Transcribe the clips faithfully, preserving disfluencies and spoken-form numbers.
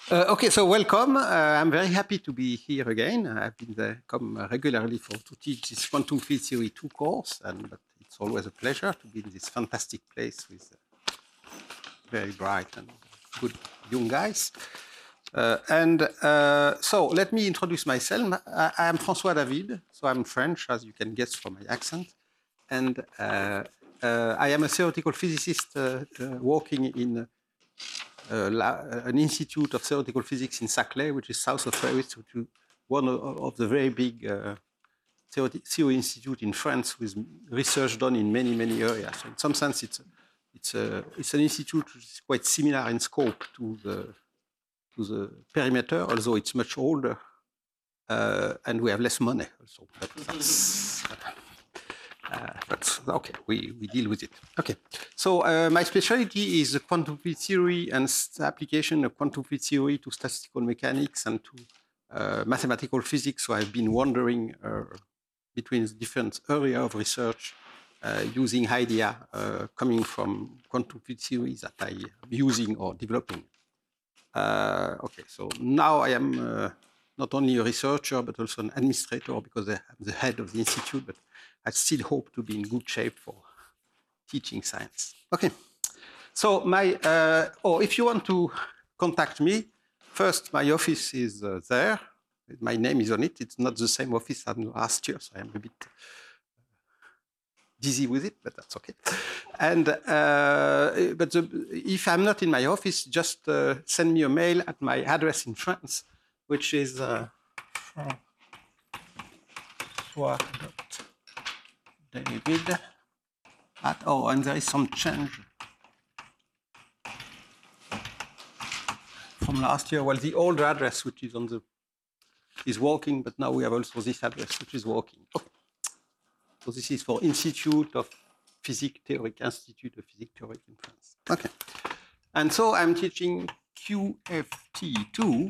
Uh, okay, so welcome. Uh, I'm very happy to be here again. I've been uh, come regularly for to teach this quantum field theory two course, and but it's always a pleasure to be in this fantastic place with uh, very bright and good young guys. Uh, and uh, so let me introduce myself. I, I am François David, so I'm French, as you can guess from my accent, and uh, uh, I am a theoretical physicist uh, uh, working in uh, la, an institute of theoretical physics in Saclay, which is south of Paris, which is one of, of the very big uh, theory, theory institute in France with research done in many, many areas. So in some sense, it's, a, it's, a, it's an institute which is quite similar in scope to the, to the perimeter, although it's much older, uh, and we have less money also. But that's, Uh, but okay, we, we deal with it. Okay, so uh, my specialty is quantum field theory and the application of quantum field theory to statistical mechanics and to uh, mathematical physics. So I've been wandering uh, between different areas of research uh, using ideas uh, coming from quantum field theory that I am using or developing. Uh, okay, so now I am uh, not only a researcher, but also an administrator because I'm the head of the institute, but I still hope to be in good shape for teaching science. Okay, so my, uh, or if you want to contact me, first my office is uh, there. My name is on it. It's not the same office as last year, so I'm a bit dizzy with it, but that's okay. And uh, but the, if I'm not in my office, just uh, send me a mail at my address in France, which is uh, David at oh, and there is some change from last year. Well, the old address, which is on the is working, but now we have also this address, which is working. Okay. So this is for Institute of Physics Theorique, Institute of Physics Theorique in France. Okay. And so I'm teaching Q F T two,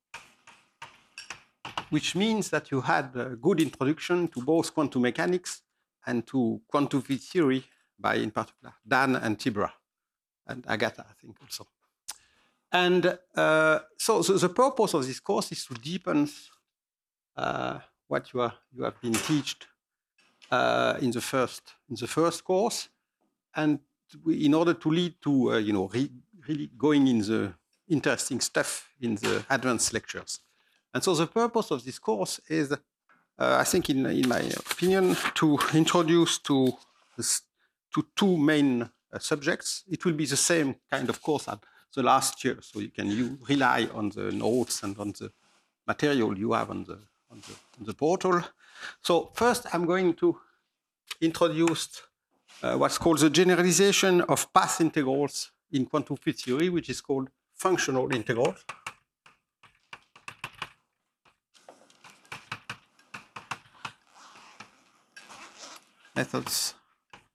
which means that you had a good introduction to both quantum mechanics and to quantum field theory by, in particular, Dan and Tibra, and Agatha, I think, also. And uh, so, so the purpose of this course is to deepen uh, what you, are, you have been taught uh, in the first in the first course, and we, in order to lead to uh, you know re, really going in the interesting stuff in the advanced lectures. And so the purpose of this course is, uh, I think, in, in my opinion, to introduce to this, to two main uh, subjects. It will be the same kind of course as the last year, so you can you rely on the notes and on the material you have on the on the, on the portal. So first, I'm going to introduce uh, what's called the generalization of path integrals in quantum field theory, which is called functional integrals. Methods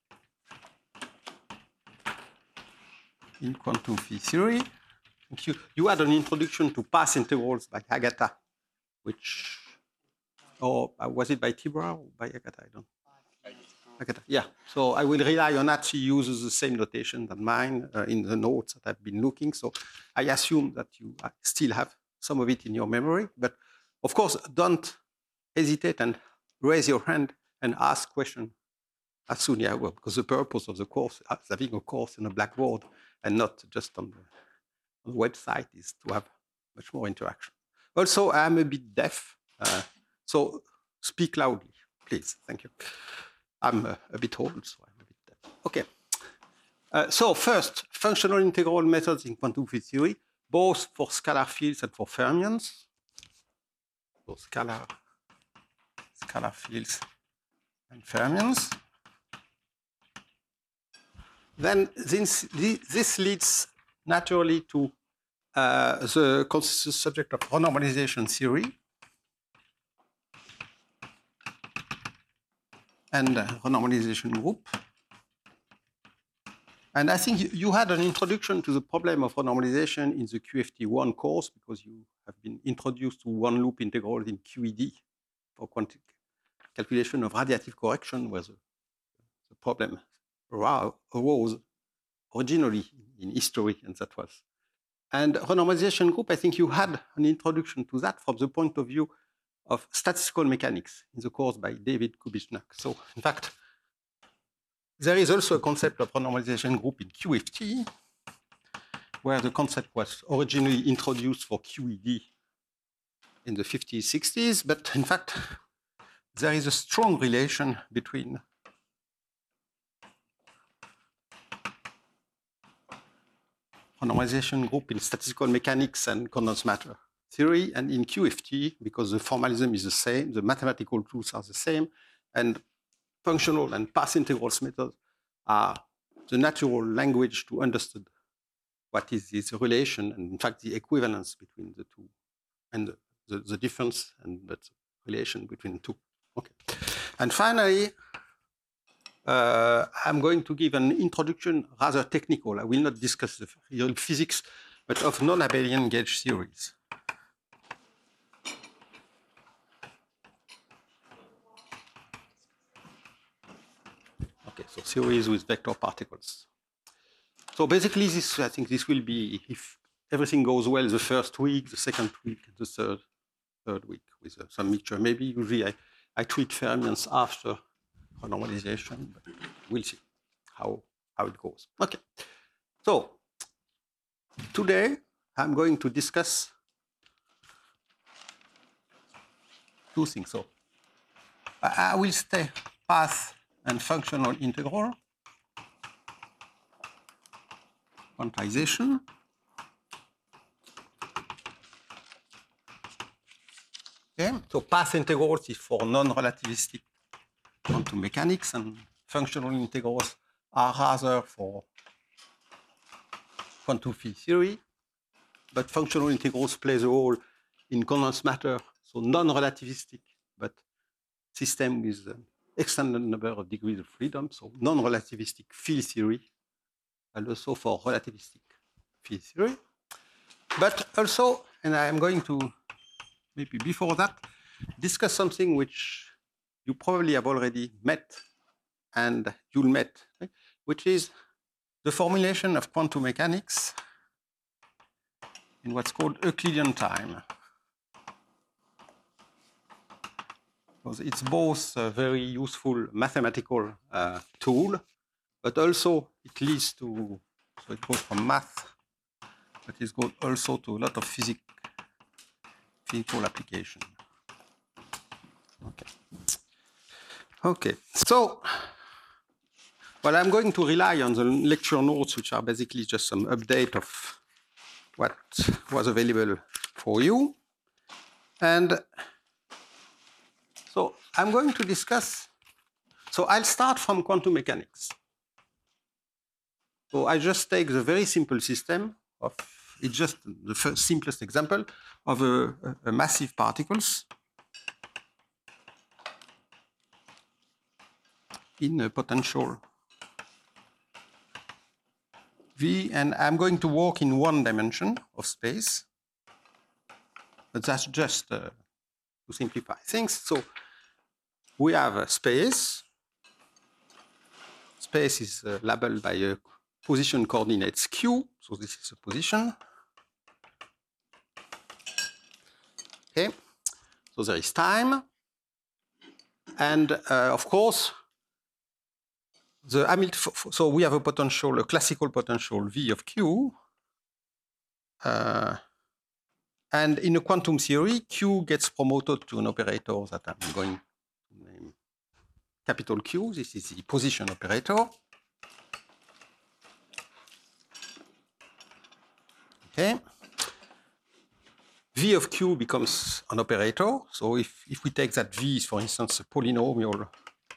in quantum field theory. You, you had an introduction to path integrals by Agatha, which, or was it by Tibra or by Agatha? I don't know. Agatha, yeah. So I will rely on that. She uses the same notation than mine uh, in the notes that I've been looking. So I assume that you still have some of it in your memory. But of course, don't hesitate and raise your hand and ask questions as soon as you will, because the purpose of the course, as having a course in a blackboard and not just on the, on the website, is to have much more interaction. Also, I'm a bit deaf, uh, so speak loudly, please. Thank you. I'm uh, a bit old, so I'm a bit deaf. Okay. Uh, so first, functional integral methods in quantum field theory, both for scalar fields and for fermions. So scalar, scalar fields and fermions. Then this, this leads naturally to uh, the subject of renormalization theory and renormalization group. And I think you had an introduction to the problem of renormalization in the Q F T one course, because you have been introduced to one loop integral in Q E D for quantum calculation of radiative correction, where the, the problem arose originally in history, and that was And renormalization group, I think you had an introduction to that from the point of view of statistical mechanics in the course by David Kubitschek. So in fact, there is also a concept of renormalization group in Q F T, where the concept was originally introduced for Q E D in the fifties, sixties, but in fact, there is a strong relation between renormalization group in statistical mechanics and condensed matter theory, and in Q F T, because the formalism is the same, the mathematical tools are the same, and functional and path integrals methods are the natural language to understand what is this relation, and in fact, the equivalence between the two, and the, the, the difference and the relation between the two. Okay. And finally, uh, I'm going to give an introduction, rather technical. I will not discuss the real physics, but of non-abelian gauge theories. Okay, so theories with vector particles. So basically, this I think this will be, if everything goes well, the first week, the second week, the third third week with uh, some mixture. Maybe usually I, I treat fermions after renormalization, but we'll see how, how it goes. Okay, so today I'm going to discuss two things. So I, I will stay path and functional integral, quantization. Okay, so path integrals is for non-relativistic quantum mechanics, and functional integrals are rather for quantum field theory. But functional integrals play a role in condensed matter, so non-relativistic, but system with an extended number of degrees of freedom, so non-relativistic field theory, and also for relativistic field theory. But also, and I am going to, maybe before that, discuss something which you probably have already met and you'll met, right? Which is the formulation of quantum mechanics in what's called Euclidean time. Because it's both a very useful mathematical uh, tool, but also it leads to, so it goes from math, but it goes also to a lot of physics, physical application. Okay. Okay, so, well, I'm going to rely on the lecture notes, which are basically just some update of what was available for you. And so I'm going to discuss, so I'll start from quantum mechanics. So I just take the very simple system of, it's just the first simplest example of a, a massive particles in a potential V, and I'm going to work in one dimension of space, but that's just uh, to simplify things. So we have a space. Space is uh, labeled by a position coordinates q, so this is a position. Okay, so there is time, and uh, of course, the Hamilton. So we have a potential, a classical potential V of q, uh, and in a quantum theory, q gets promoted to an operator that I'm going to name capital Q. This is the position operator. Okay. V of q becomes an operator. So if, if we take that V is, for instance, a polynomial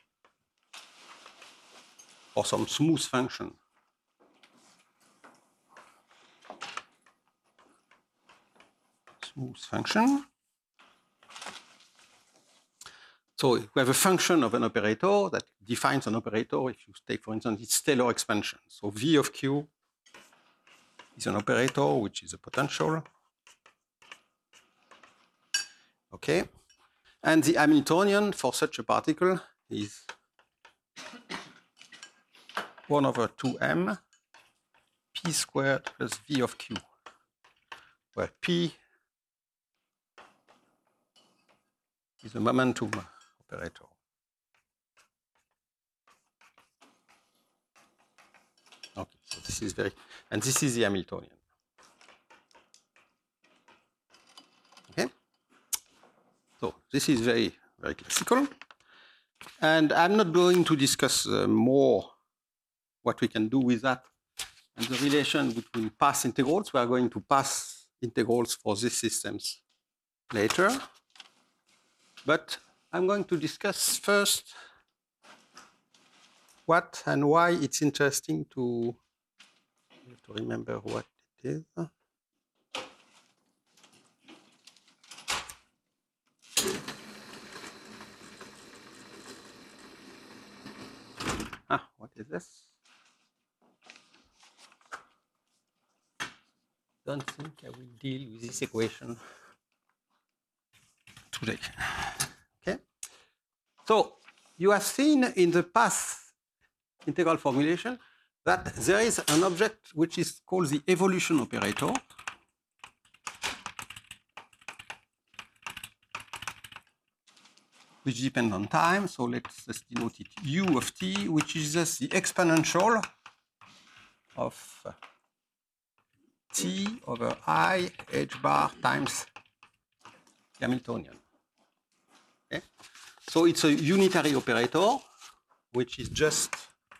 or some smooth function, smooth function. So we have a function of an operator that defines an operator. If you take, for instance, its Taylor expansion. So V of q is an operator, which is a potential. Okay. And the Hamiltonian for such a particle is one over two m p squared plus V of q. where P is a momentum operator. Okay, so this is very, and this is the Hamiltonian. Okay, so this is very, very classical. And I'm not going to discuss uh, more what we can do with that and the relation between path integrals. We are going to pass integrals for these systems later. But I'm going to discuss first what and why it's interesting to, to remember what it is. Ah, what is this? Don't think I will deal with this equation today. Okay. So you have seen in the path integral formulation that there is an object which is called the evolution operator. Which depends on time. So let's just denote it u of t, which is just the exponential of t over I h bar times Hamiltonian. Okay? So it's a unitary operator, which is just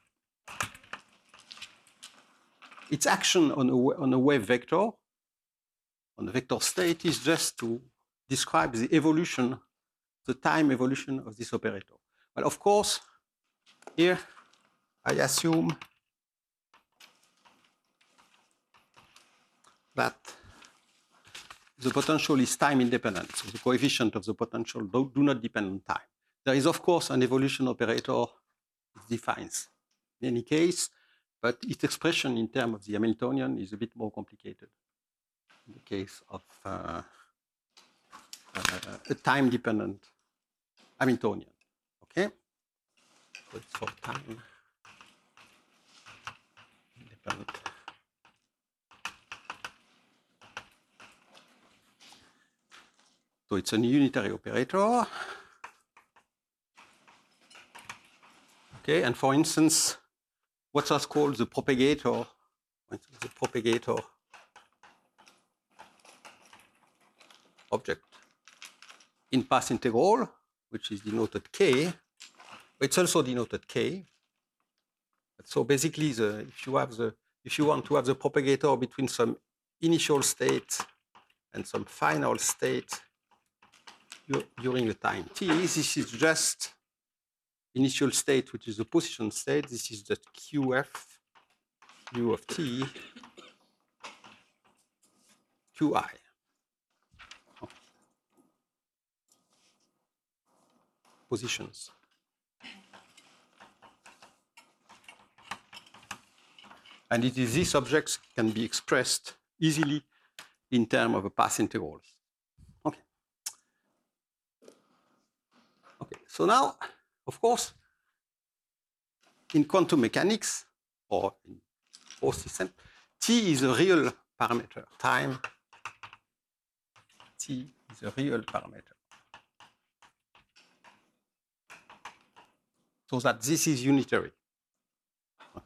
its action on a, on a wave vector, on the vector state, is just to describe the evolution, the time evolution of this operator. Well, of course, here I assume that the potential is time independent. So the coefficient of the potential do, do not depend on time. There is, of course, an evolution operator it defines in any case, but its expression in terms of the Hamiltonian is a bit more complicated in the case of uh, uh, a time-dependent Hamiltonian. Okay? So it's for time independent. So it's a unitary operator. Okay, and for instance, what's called the propagator, the propagator object in path integral, which is denoted k. It's also denoted k. So basically, the, if you have the, if you want to have the propagator between some initial state and some final state during the time t, this is just initial state, which is the position state. This is just qf u of t qi. Positions. And it is these objects can be expressed easily in terms of a path integrals. Okay. Okay. So now, of course, in quantum mechanics or in both systems, t is a real parameter. Time t is a real parameter. So that this is unitary. Okay.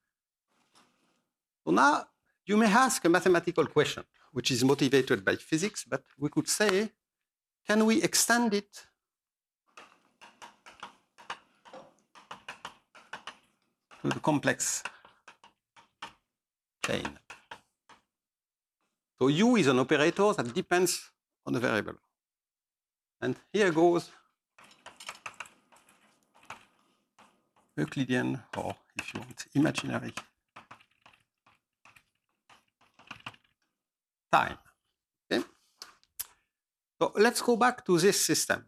So now you may ask a mathematical question, which is motivated by physics, but we could say, can we extend it to the complex plane? So u is an operator that depends on a variable. And here goes Euclidean, or if you want, imaginary time. Okay? So let's go back to this system.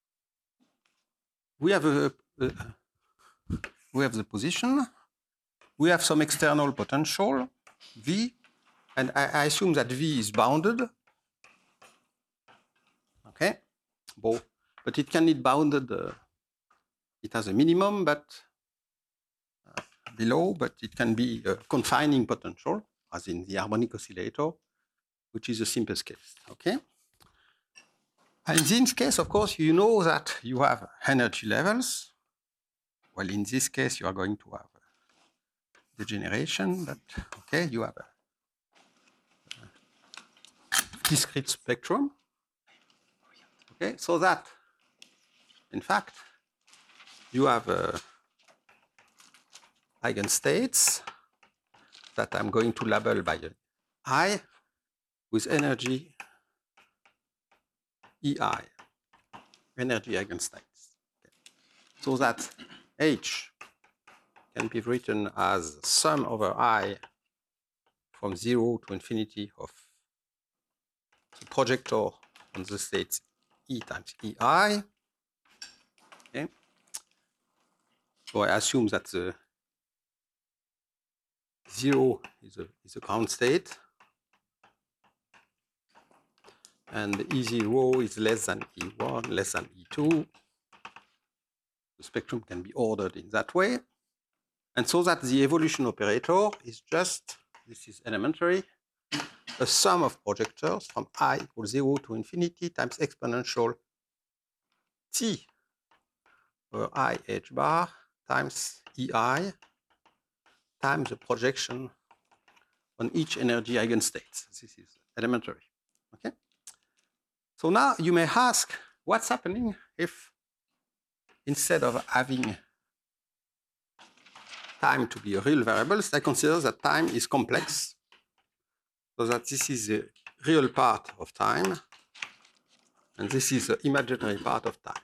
We have a, a we have the position. We have some external potential, V, and I, I assume that V is bounded. Okay, but it can be bounded. Uh, it has a minimum, but uh, below, but it can be a confining potential, as in the harmonic oscillator. which is the simplest case, okay? And in this case, of course, you know that you have energy levels. Well, in this case, you are going to have degeneration, but okay, you have a discrete spectrum. Okay, so that, in fact, you have uh, eigenstates that I'm going to label by I with energy E I, energy eigenstates. Okay. So that H can be written as sum over I from zero to infinity of the projector on the states E times E I. Okay. So I assume that the zero is a, is a ground state, and E zero is less than E one, less than E two. The spectrum can be ordered in that way. And so that the evolution operator is just, this is elementary, a sum of projectors from I equals zero to infinity times exponential T over I H bar times E I times the projection on each energy eigenstate. This is elementary, okay? So now you may ask, what's happening if instead of having time to be a real variable, I consider that time is complex, so that this is the real part of time, and this is the imaginary part of time.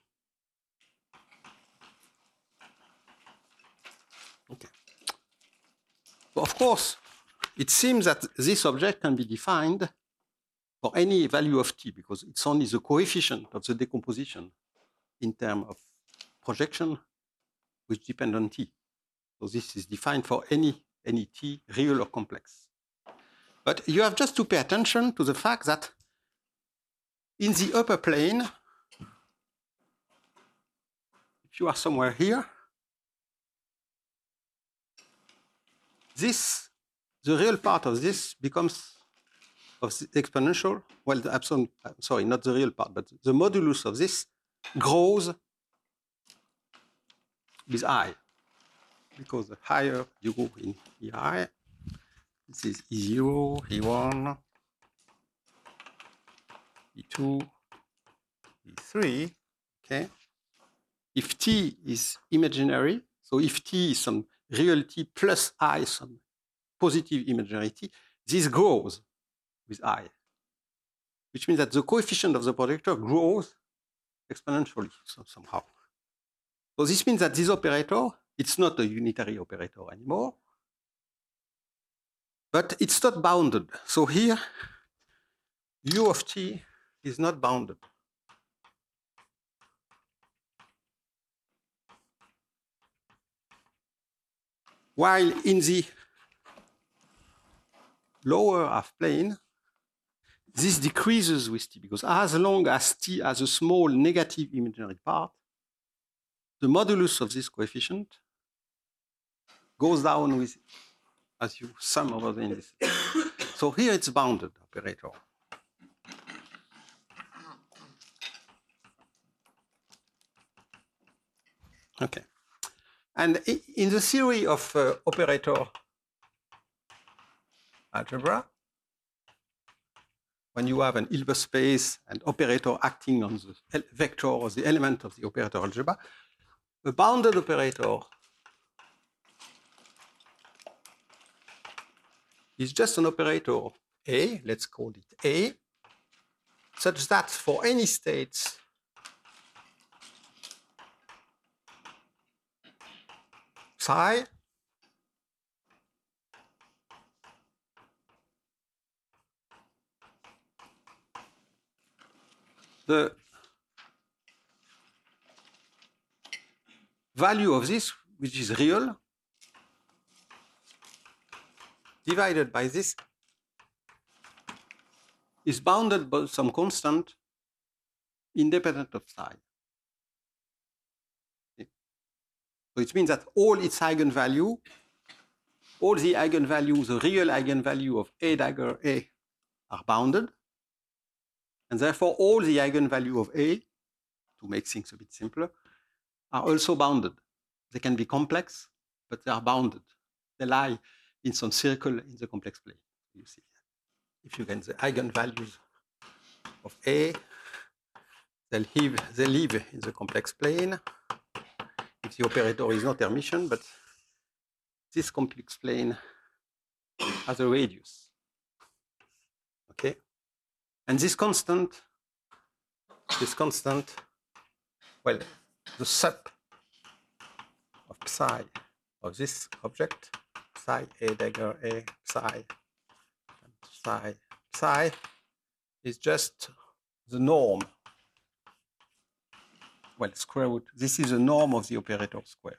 Okay. So of course, it seems that this object can be defined for any value of t, because it's only the coefficient of the decomposition in terms of projection which depend on t. So this is defined for any, any t, real or complex. But you have just to pay attention to the fact that in the upper plane, if you are somewhere here, this, the real part of this becomes of the exponential, well, the absolute, I'm sorry, not the real part, but the modulus of this grows with I, because the higher you go in E I, this is E zero, E one, E two, E three, okay? If t is imaginary, so if t is some real t plus I, some positive imaginary t, this grows with I, which means that the coefficient of the projector grows exponentially so somehow. So this means that this operator, it's not a unitary operator anymore, but it's not bounded. So here, u of t is not bounded. While in the lower half plane, this decreases with t, because as long as t has a small negative imaginary part, the modulus of this coefficient goes down with as you sum over the indices. So here it's bounded operator. Okay. And in the theory of uh, operator algebra, when you have an Hilbert space and operator acting on the vector or the element of the operator algebra, a bounded operator is just an operator A, let's call it A, such that for any states psi, the value of this, which is real, divided by this, is bounded by some constant independent of psi. Okay. So it means that all its eigenvalue, all the eigenvalues, the real eigenvalue of A dagger A are bounded. And therefore, all the eigenvalue of A, to make things a bit simpler, are also bounded. They can be complex, but they are bounded. They lie in some circle in the complex plane. You see, if you get the eigenvalues of A, they live, they live in the complex plane. If the operator is not Hermitian, but this complex plane has a radius. Okay, and this constant, this constant, well, the sup of psi of this object, psi A dagger A, psi, psi, psi, is just the norm. Well, square root. This is the norm of the operator squared.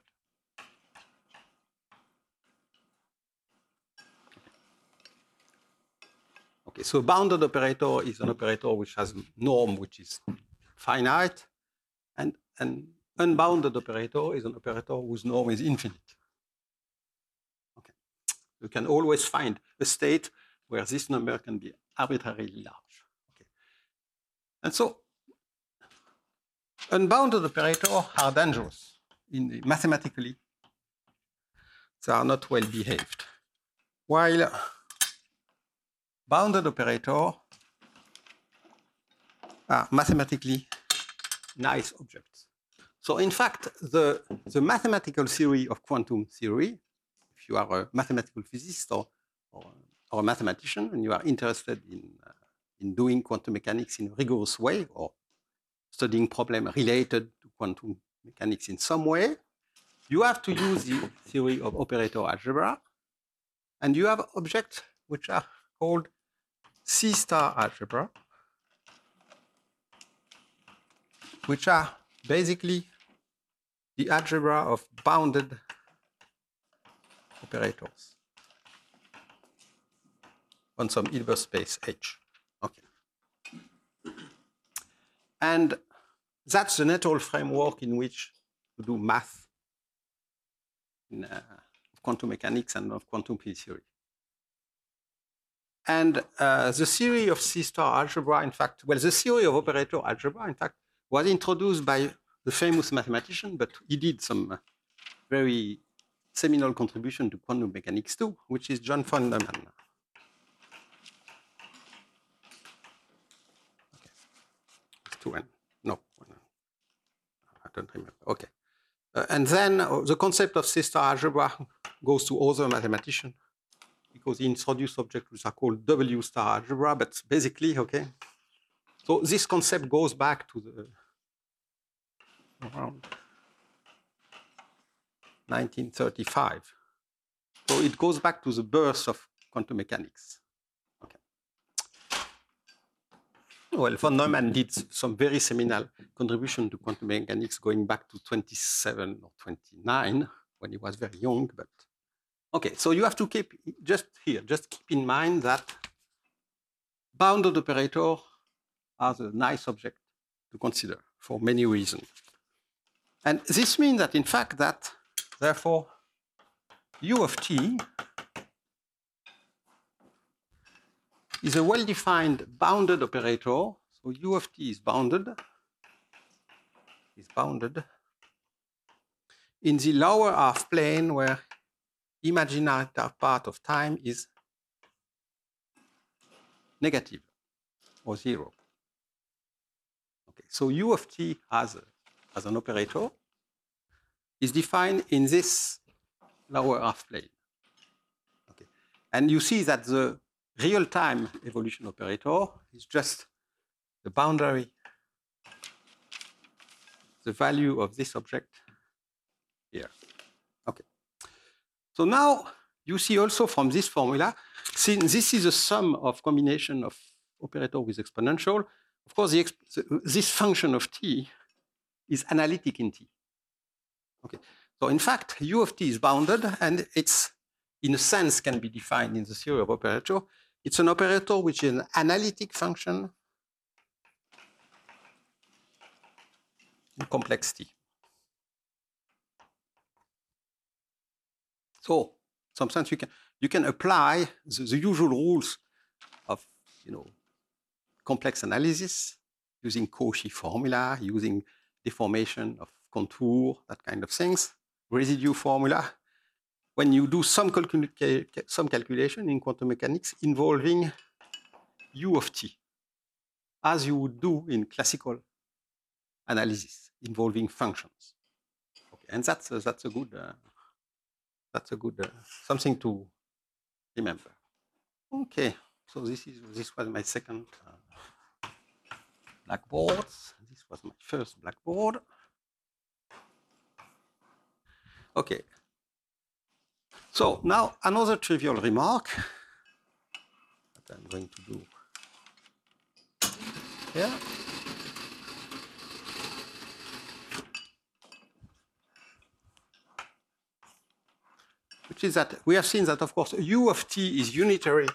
Okay, so a bounded operator is an operator which has a norm which is finite, and an unbounded operator is an operator whose norm is infinite. Okay, you can always find a state where this number can be arbitrarily large. Okay, and so unbounded operators are dangerous. In the, mathematically, they are not well behaved. While bounded operators are mathematically nice objects. So in fact, the, the mathematical theory of quantum theory, if you are a mathematical physicist or, or, or a mathematician and you are interested in, uh, in doing quantum mechanics in a rigorous way or studying problems related to quantum mechanics in some way, you have to use the theory of operator algebra, and you have objects which are called C star algebra, which are basically the algebra of bounded operators on some Hilbert space H. Okay. And that's the natural framework in which to do math in uh, quantum mechanics and of quantum field theory. And uh, the theory of C star algebra, in fact, well, the theory of operator algebra, in fact, was introduced by the famous mathematician, but he did some uh, very seminal contribution to quantum mechanics too, which is John von Neumann. Okay. It's two N. No, I don't remember. Okay. Uh, and then uh, the concept of C star algebra goes to other mathematicians because he introduced objects which are called W star algebra, but basically, okay. So this concept goes back to the around nineteen thirty-five. So it goes back to the birth of quantum mechanics. Okay. Well, von Neumann did some very seminal contribution to quantum mechanics going back to twenty-seven or twenty-nine when he was very young. But okay, so you have to keep just here, just keep in mind that bounded operators are a nice object to consider for many reasons. And this means that, in fact, that therefore U of t is a well-defined bounded operator. So U of t is bounded, is bounded in the lower half plane where imaginary part of time is negative or zero. Okay, so U of t as, a, as an operator is defined in this lower half plane. Okay, and you see that the real-time evolution operator is just the boundary, the value of this object here. Okay. So now you see also from this formula, since this is a sum of combination of operator with exponential, of course, the exp this function of t is analytic in t. Okay. So in fact, U of t is bounded, and it's, in a sense, can be defined in the theory of operator. It's an operator which is an analytic function in complex t. So, in some sense, you can you can apply the, the usual rules of you know, complex analysis using Cauchy formula, using deformation of contour, that kind of things, residue formula. When you do some, calcul some calculation in quantum mechanics involving u of t, as you would do in classical analysis involving functions. Okay, and that's uh, that's a good uh, that's a good uh, something to remember. Okay, so this is this was my second uh, blackboard. This was my first blackboard. Okay. So now another trivial remark that I'm going to do here. Which is that we have seen that, of course, u of t is unitary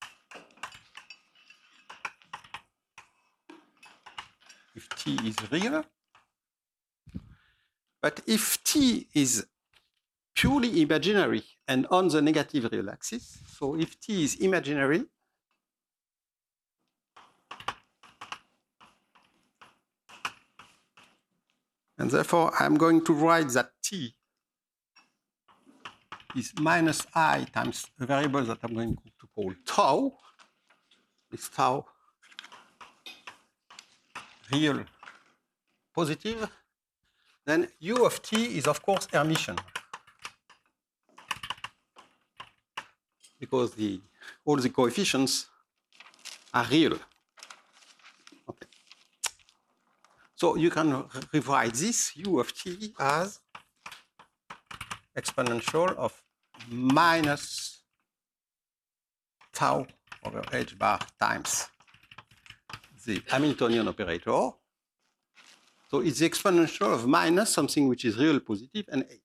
if t is real. But if t is purely imaginary and on the negative real axis, so if t is imaginary, and therefore I'm going to write that t is minus I times a variable that I'm going to call tau, is tau real positive, then u of t is, of course, Hermitian. Because the, all the coefficients are real. Okay. So you can rewrite this u of t as exponential of minus tau over h bar times the Hamiltonian operator. So it's the exponential of minus something which is real positive and h.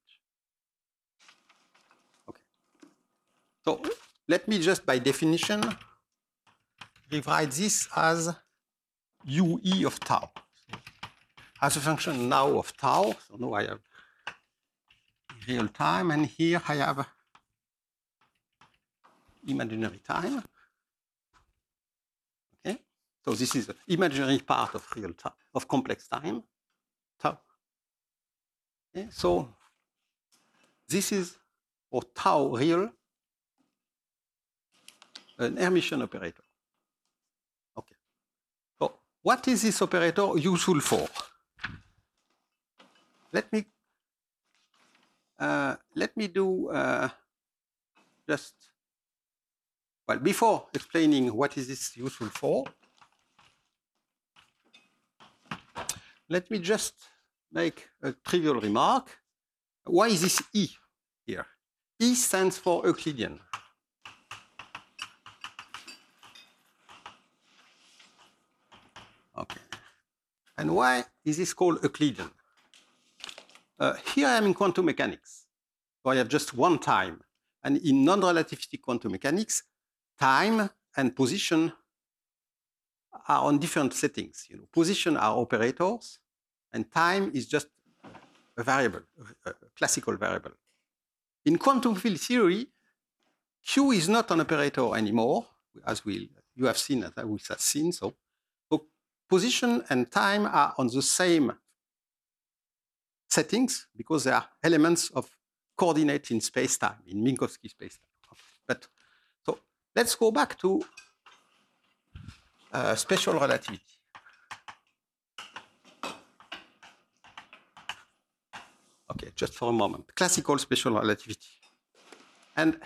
Okay. So let me just, by definition, rewrite this as ue of tau. As a function now of tau, so now I have real time, and here I have imaginary time. Okay, so this is the imaginary part of real time, of complex time, tau. Okay, so this is, for tau real, an Hermitian operator. Okay, so what is this operator useful for? Let me uh, let me do uh, just. Well, before explaining what is this useful for, let me just make a trivial remark. Why is this E here? E stands for Euclidean. Okay. And why is this called Euclidean? Uh, here I am in quantum mechanics. So I have just one time. And in non-relativistic quantum mechanics, time and position are on different settings. You know, position are operators, and time is just a variable, a classical variable. In quantum field theory, Q is not an operator anymore, as we you have seen, as we have seen. So, so position and time are on the same settings because they are elements of coordinate in space-time, in Minkowski space-time. But so let's go back to uh, special relativity. Okay, just for a moment. Classical special relativity. And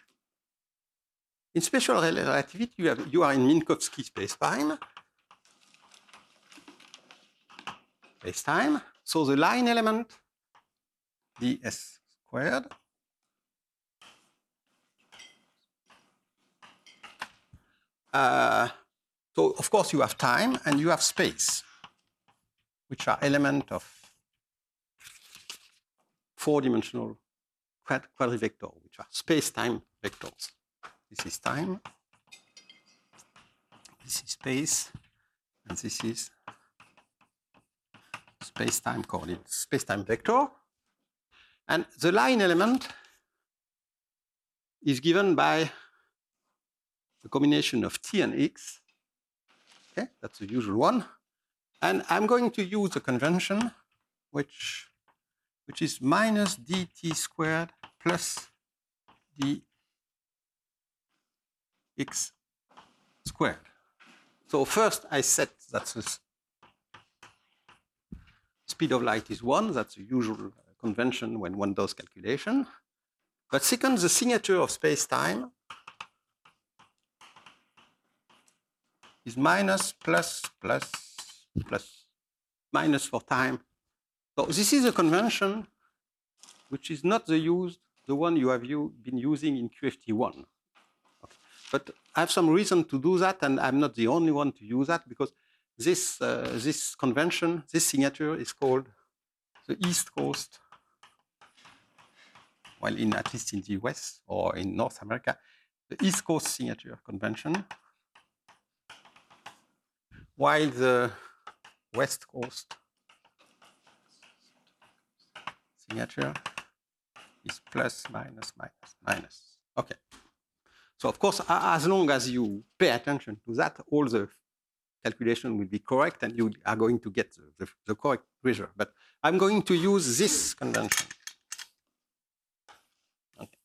in special relativity, you, have, you are in Minkowski space-time. Space-time. So the line element, ds squared, uh, so of course you have time and you have space, which are element of four-dimensional quad quadrivector, which are space-time vectors. This is time, this is space, and this is space-time coordinate, space-time vector. And the line element is given by the combination of t and x Okay, that's the usual one. And I'm going to use a convention which, which is minus dt squared plus dx squared. So first I set that the speed of light is one. That's the usual convention when one does calculation. But second, the signature of space-time is minus, plus, plus, plus, minus for time. So this is a convention which is not the used, the one you have you been using in Q F T one. Okay. But I have some reason to do that, and I'm not the only one to use that, because this, uh, this convention, this signature is called the East Coast, well, in, at least in the U S or in North America, the East Coast signature convention, while the West Coast signature is plus, minus, minus, minus. Okay. So of course, as long as you pay attention to that, all the calculation will be correct, and you are going to get the, the, the correct result. But I'm going to use this convention. Okay.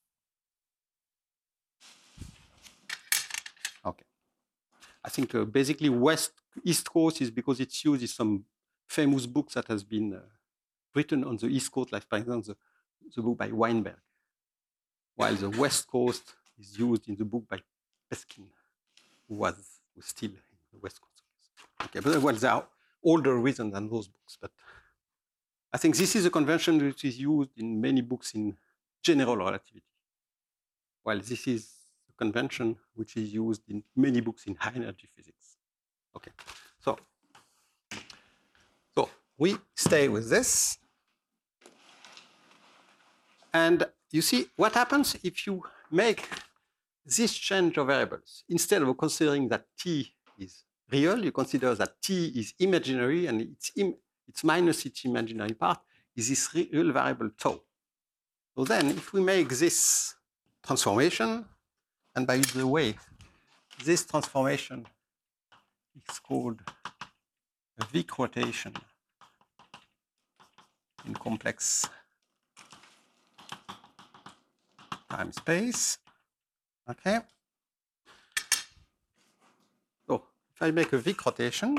Okay. I think uh, basically West East Coast is because it's used in some famous books that has been uh, written on the East Coast, like for example the, the book by Weinberg, while the West Coast is used in the book by Peskin, who was, was still in the West Coast. Okay, but well, there are older reasons than those books, but I think this is a convention which is used in many books in general relativity, while this is a convention which is used in many books in high energy physics. Okay, so, so we stay with this. And you see what happens if you make this change of variables. Instead of considering that t is real, you consider that t is imaginary, and its, im its minus its imaginary part is this real variable tau. So then if we make this transformation, and by the way, this transformation is called a Wick rotation in complex time space. Okay. So if I make a Wick rotation,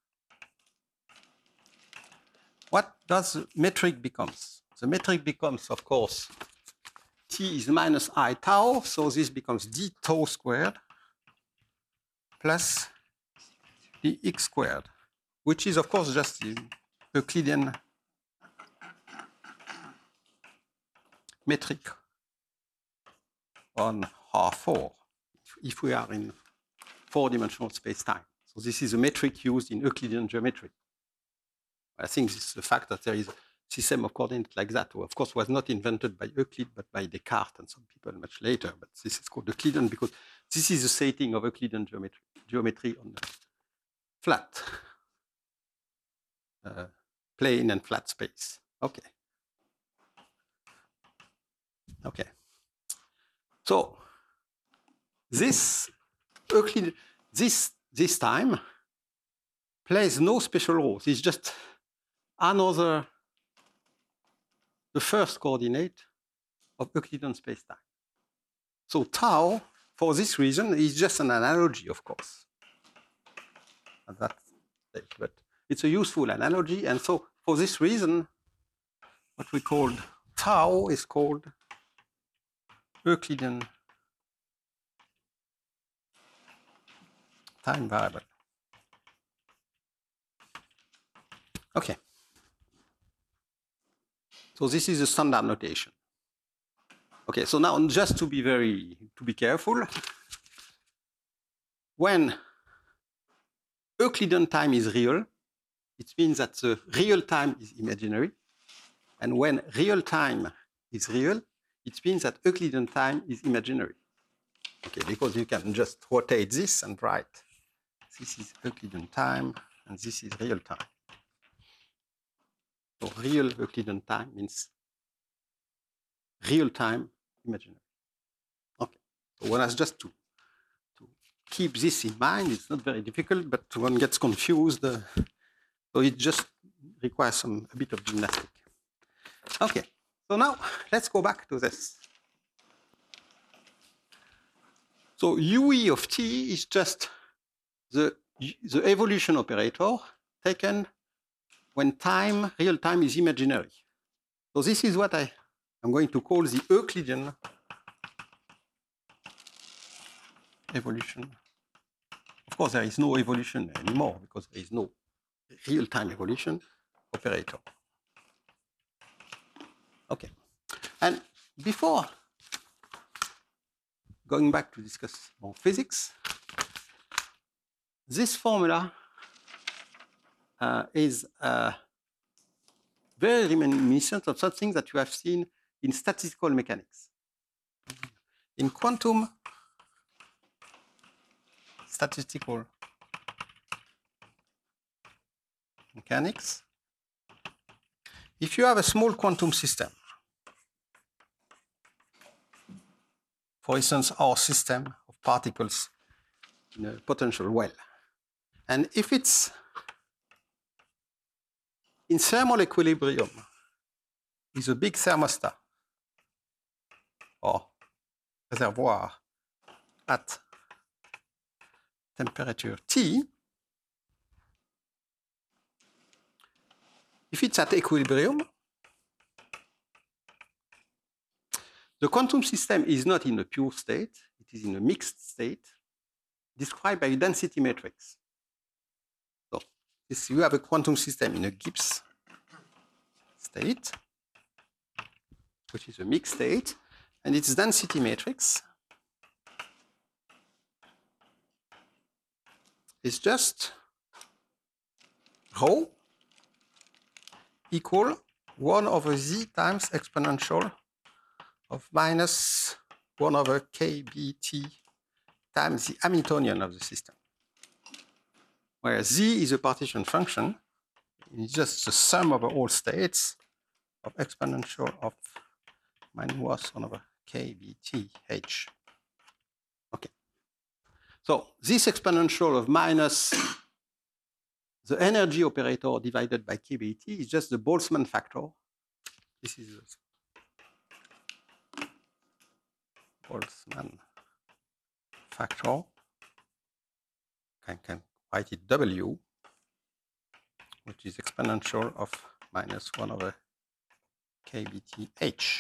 what does the metric becomes? The metric becomes, of course, t is minus I tau, so this becomes d tau squared plus dx squared, which is, of course, just the Euclidean metric on R four, if we are in four-dimensional space-time. So this is a metric used in Euclidean geometry. I think this is the fact that there is a system of coordinates like that, of course, was not invented by Euclid, but by Descartes and some people much later. But this is called Euclidean because this is the setting of Euclidean geometry, geometry on the flat uh, plane and flat space. Okay. Okay. So this Euclid, this this time plays no special role. It's just another, the first coordinate of Euclidean spacetime. So tau, for this reason, is just an analogy, of course. At that stage, but it's a useful analogy, and so for this reason, what we called tau is called Euclidean time variable. Okay. So this is a standard notation. Okay, so now just to be very, to be careful, when Euclidean time is real, it means that the real time is imaginary. And when real time is real, it means that Euclidean time is imaginary. Okay, because you can just rotate this and write, this is Euclidean time, and this is real time. So real Euclidean time means real time imaginary. Okay, so one has just to, to keep this in mind. It's not very difficult, but one gets confused. Uh, so it just requires some a bit of gymnastics. Okay, so now let's go back to this. So U E of t is just the, the evolution operator taken when time, real time is imaginary. So this is what I am going to call the Euclidean evolution. Of course, there is no evolution anymore because there is no real-time evolution operator. Okay. And before going back to discuss more physics, this formula uh, is uh, very reminiscent of something that you have seen in statistical mechanics. In quantum statistical mechanics, if you have a small quantum system, for instance, our system of particles in a potential well, and if it's in thermal equilibrium with a big thermostat or reservoir at temperature T, if it's at equilibrium, the quantum system is not in a pure state, it is in a mixed state, described by a density matrix. So this, you have a quantum system in a Gibbs state, which is a mixed state, and its density matrix is just rho equal one over z times exponential of minus one over k B T times the Hamiltonian of the system, where z is a partition function. It's just the sum over all states of exponential of minus one over k B T h. Okay. So this exponential of minus the energy operator divided by k B T is just the Boltzmann factor. This is the Boltzmann factor. I can write it W, which is exponential of minus one over k B T h.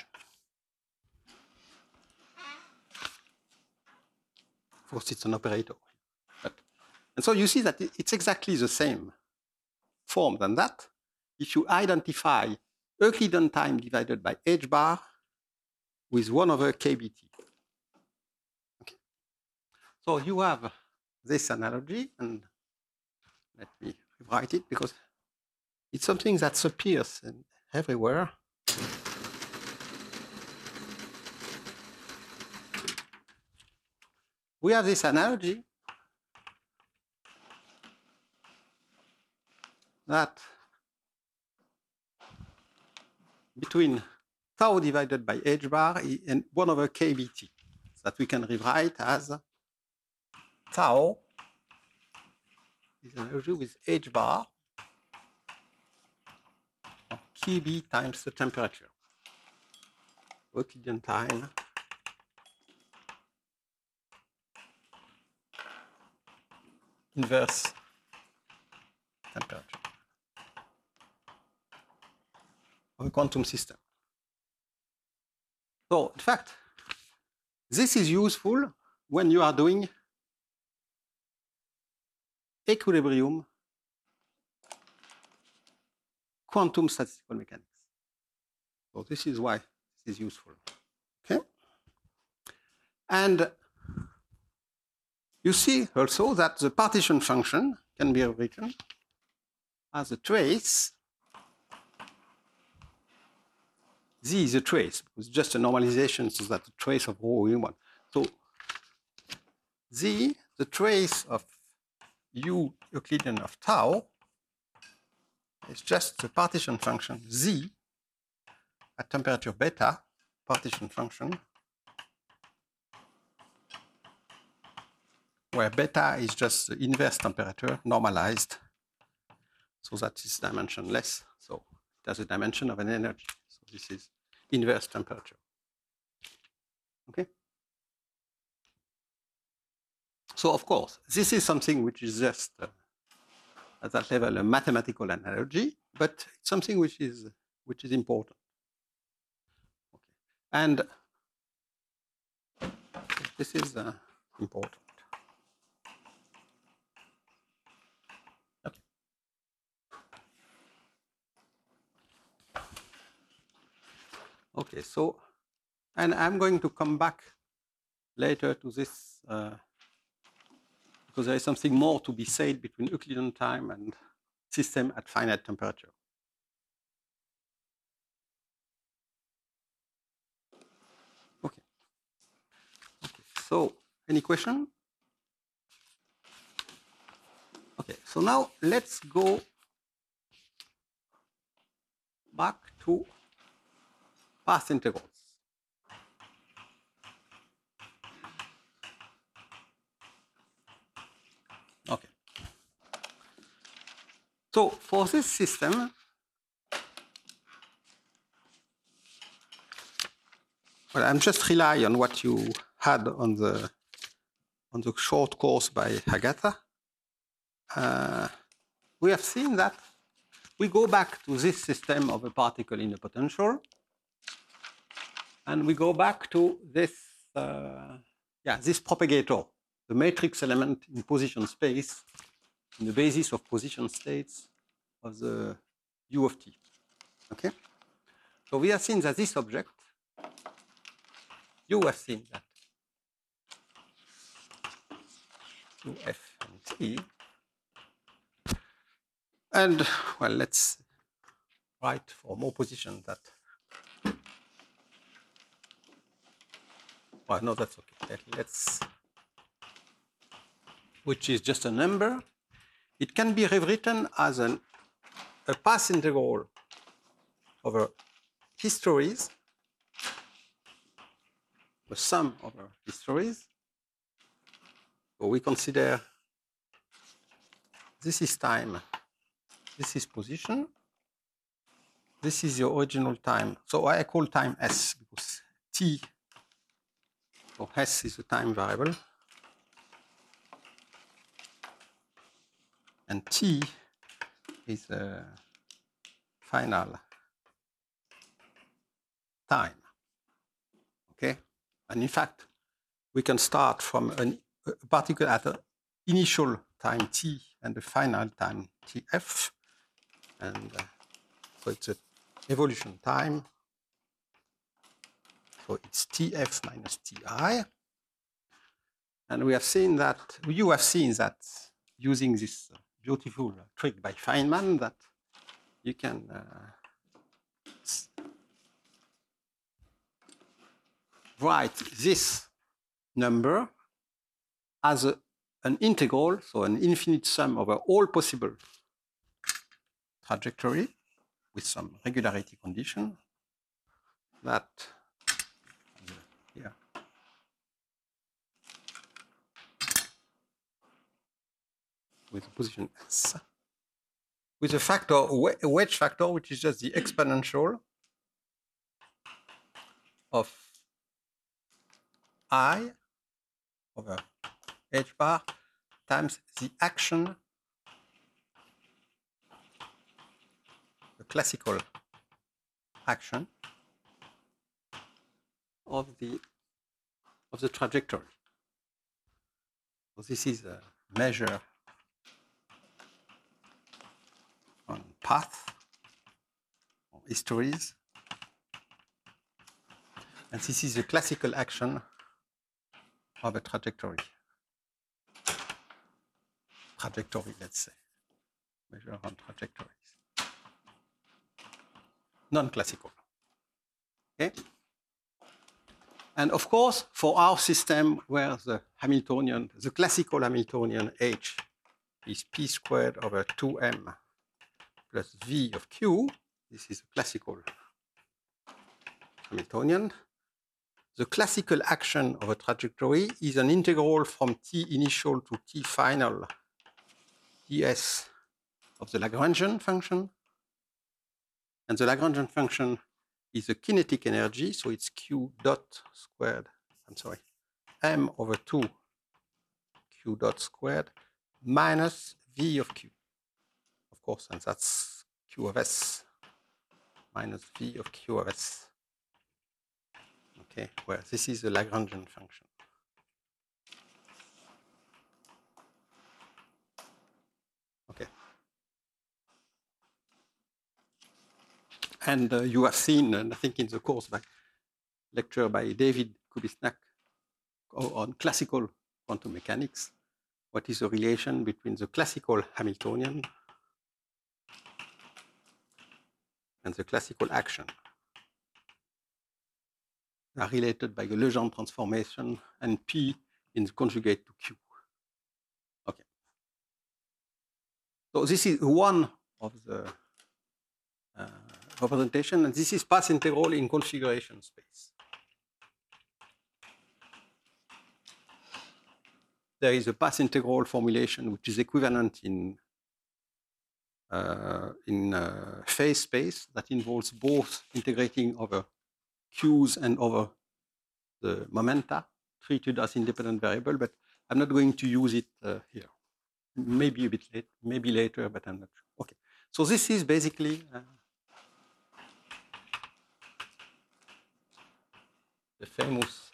Of course, it's an operator. But, and so you see that it's exactly the same form than that if you identify Euclidean time divided by h bar with one over k B T. Okay. So you have this analogy, and let me write it because it's something that appears in everywhere. We have this analogy that between tau divided by h bar and one over k B T, that we can rewrite as tau is an energy with h bar of k B times the temperature. Euclidean time inverse temperature of a quantum system. So, in fact, this is useful when you are doing equilibrium quantum statistical mechanics. So this is why this is useful. Okay? And you see also that the partition function can be written as a trace. Z is a trace. It's just a normalization so that the trace of rho in one. So Z, the trace of U Euclidean of tau, is just the partition function Z at temperature beta, partition function, where beta is just the inverse temperature normalized, so that is dimensionless. So it has a dimension of an energy. So this is inverse temperature. Okay. So of course, this is something which is just uh, at that level a mathematical analogy, but it's something which is which is important. Okay. And this is uh, important. Okay. Okay. So, and I'm going to come back later to this uh, because there is something more to be said between Euclidean time and system at finite temperature. Okay. Okay. So, any question? Okay. So now let's go back to path integrals. Okay. So for this system, well, I'm just rely on what you had on the on the short course by Agatha. Uh, we have seen that we go back to this system of a particle in a potential, and we go back to this, uh, yeah, this propagator, the matrix element in position space, in the basis of position states of the U of t. Okay. So we have seen that this object, you have seen that U f and t. And, well, let's write for more position that, well, no, that's okay. Let's, which is just a number. It can be rewritten as an, a path integral over histories, the sum over histories. So we consider this is time, this is position, this is your original time. So I call time S because t, so S is a time variable, and t is a final time. Okay, and in fact, we can start from an, a particle at an initial time t and a final time tf, and uh, so it's an evolution time. So it's tf minus ti, and we have seen that you have seen that using this beautiful trick by Feynman that you can uh, write this number as a, an integral, so an infinite sum over all possible trajectory with some regularity condition that here with a position S with a factor, a wedge factor, which is just the exponential of I over h bar times the action, the classical action of the of the trajectory. So this is a measure on path or histories, and this is the classical action of a trajectory. Trajectory, let's say, measure on trajectories, non-classical. Okay. And of course, for our system where the Hamiltonian, the classical Hamiltonian H is p squared over two m plus v of q, this is a classical Hamiltonian. the classical action of a trajectory is an integral from t initial to t final ds of the Lagrangian function. And the Lagrangian function is a kinetic energy, so it's q dot squared, I'm sorry, m over two q dot squared minus v of q, of course, and that's q of s minus v of q of s. Okay, where this is the Lagrangian function. Okay. And uh, you have seen, and I think in the course by lecture by David Kubisnak on classical quantum mechanics, what is the relation between the classical Hamiltonian and the classical action. They are related by the Legendre transformation and P in the conjugate to Q. Okay. So this is one of the uh, representation, and this is path integral in configuration space. There is a path integral formulation which is equivalent in uh, in uh, phase space that involves both integrating over Q's and over the momenta treated as independent variable, but I'm not going to use it uh, here. Maybe a bit late, maybe later, but I'm not sure. Okay, so this is basically uh, the famous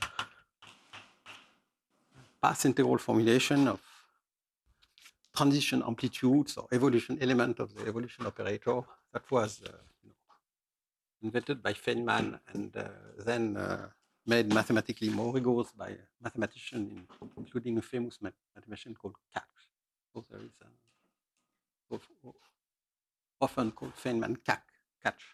path integral formulation of transition amplitudes or evolution element of the evolution operator that was uh, you know, invented by Feynman and uh, then uh, made mathematically more rigorous by a mathematician, in, including a famous mathematician called Katch. So there is a, often called Feynman-Katch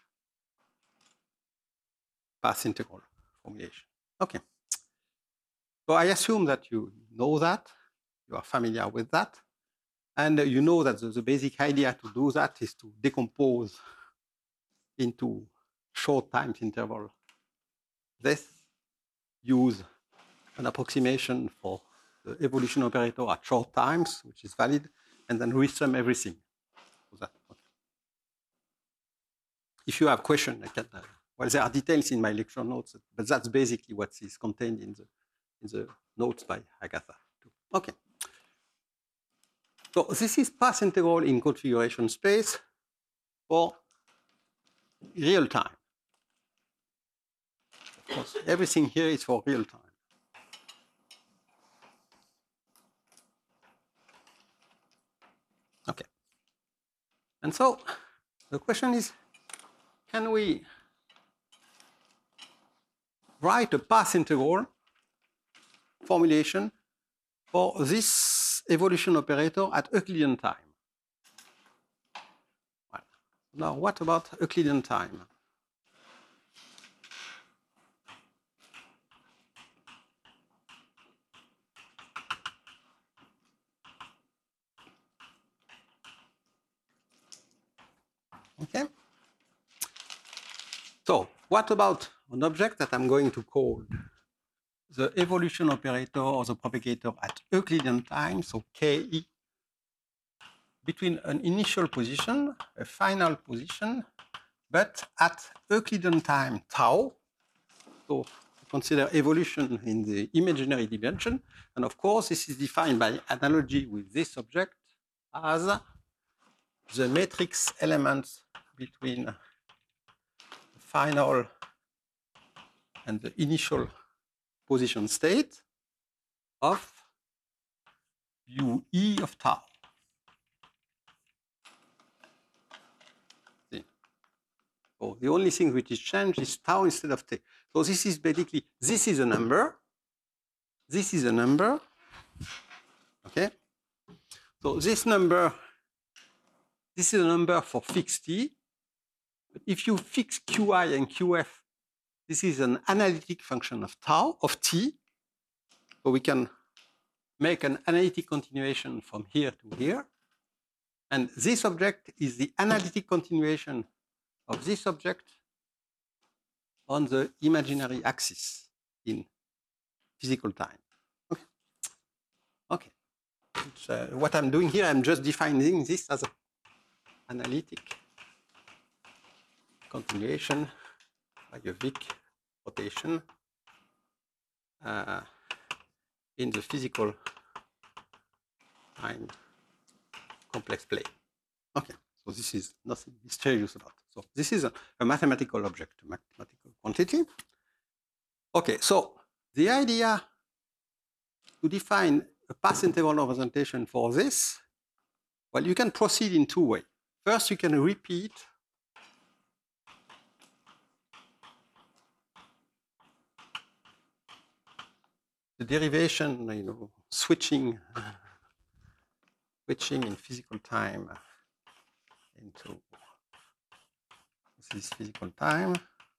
path integral formulation. Okay. So I assume that you know that, you are familiar with that, and you know that the, the basic idea to do that is to decompose into short time interval this, use an approximation for the evolution operator at short times, which is valid, and then resum everything. So that, okay. If you have questions, I can, uh, well, there are details in my lecture notes, but that's basically what is contained in the, in the notes by Agatha. Okay. So this is path integral in configuration space for real time. Of course, everything here is for real time. Okay. And so the question is, can we write a path integral formulation for this evolution operator at Euclidean time? Well, now, what about Euclidean time? Okay. So what about an object that I'm going to call the evolution operator or the propagator at Euclidean time, so K E, between an initial position, a final position, but at Euclidean time tau. So consider evolution in the imaginary dimension. And of course, this is defined by analogy with this object as the matrix elements between the final and the initial position state of U E of tau. See? So the only thing which is changed is tau instead of t. So this is basically, this is a number, this is a number, okay? So this number, this is a number for fixed t, but if you fix Qi and Qf, this is an analytic function of tau, of t, so we can make an analytic continuation from here to here, and this object is the analytic continuation of this object on the imaginary axis. in physical time. Okay. Okay. Uh, what I'm doing here, I'm just defining this as an analytic continuation by a Wick rotation uh, in the physical time complex plane. Okay, so this is nothing mysterious about it. So this is a, a mathematical object, a mathematical quantity. Okay, so the idea to define a path interval representation for this, well, you can proceed in two ways. First, you can repeat the derivation, you know, switching, switching in physical time into this is physical time.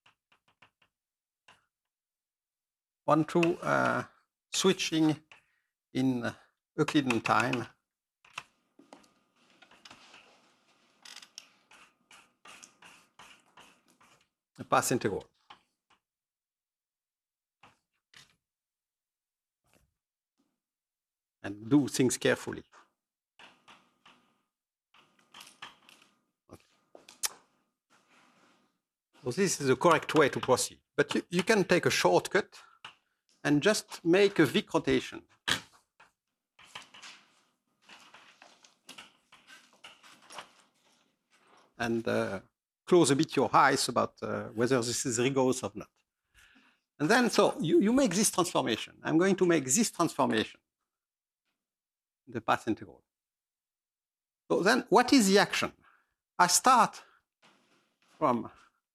One, two, uh, switching in Euclidean time the path integral. And do things carefully. Okay. So this is the correct way to proceed. But you, you can take a shortcut and just make a Wick rotation. And uh, close a bit your eyes about uh, whether this is rigorous or not. And then, so you, you make this transformation. I'm going to make this transformation, the path integral. So then, what is the action? I start from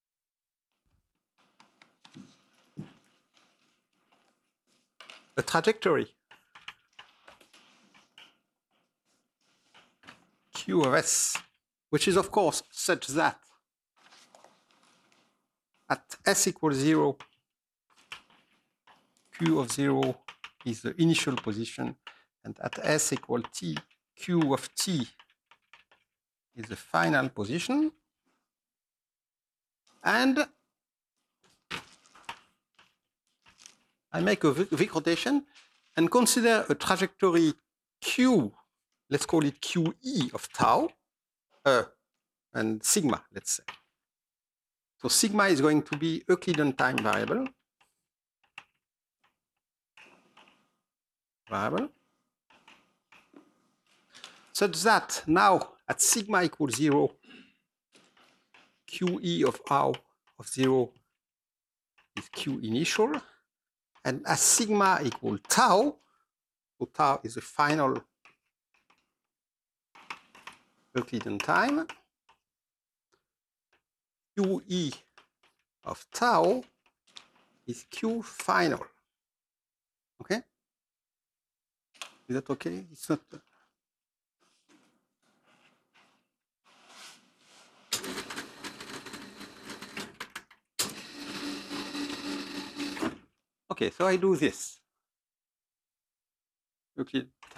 a trajectory Q of S, which is, of course, such that at S equals zero, Q of zero is the initial position, and at S equal T, Q of T is the final position. And I make a Wick rotation and consider a trajectory Q, let's call it Q E of tau, uh, and sigma, let's say. So sigma is going to be Euclidean time variable. Variable. Such that now at sigma equals zero, Q E of tau of zero is Q initial. And as sigma equals tau, so tau is the final Euclidean time, Q E of tau is Q final. Okay? Is that okay? It's not. Okay, so I do this. Euclid time.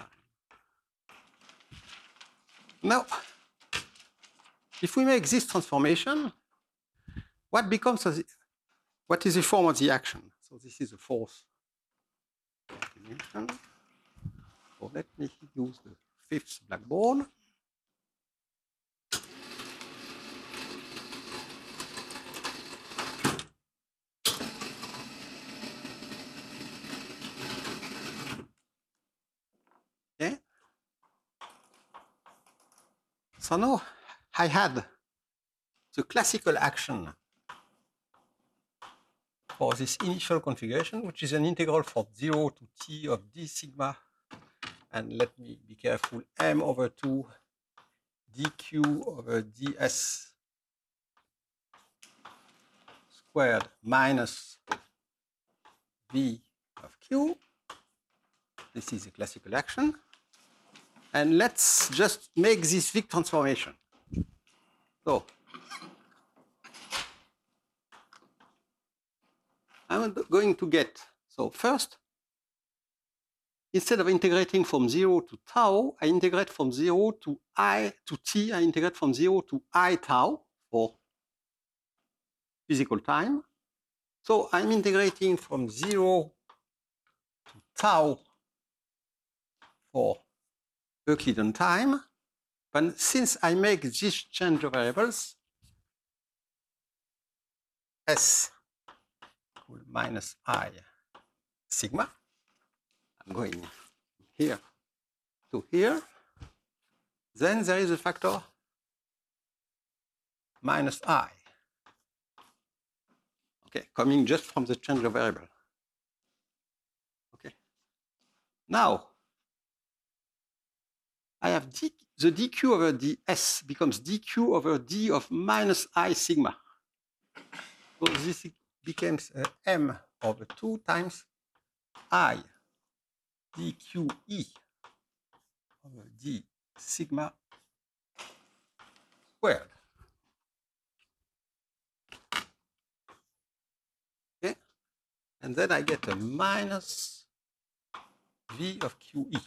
Now, if we make this transformation, what becomes of the, what is the form of the action? So this is the fourth dimension. So let me use the fifth blackboard. Okay. So now I had the classical action for this initial configuration, which is an integral from zero to t of d sigma, and let me be careful, m over two dq over ds squared minus v of q. This is a classical action. And let's just make this Wick transformation. So I'm going to get, so first, instead of integrating from zero to tau, I integrate from zero to I to t, I integrate from zero to I tau for physical time. So I'm integrating from zero to tau for Euclidean time. But since I make this change of variables, S equal minus I sigma, I'm going here to here, then there is a factor minus I. Okay, coming just from the change of variable. Okay. Now, I have d, the dq over ds becomes dq over d of minus I sigma. So this becomes uh, m over two times I dqe over d sigma squared. Okay, and then I get a minus v of qe.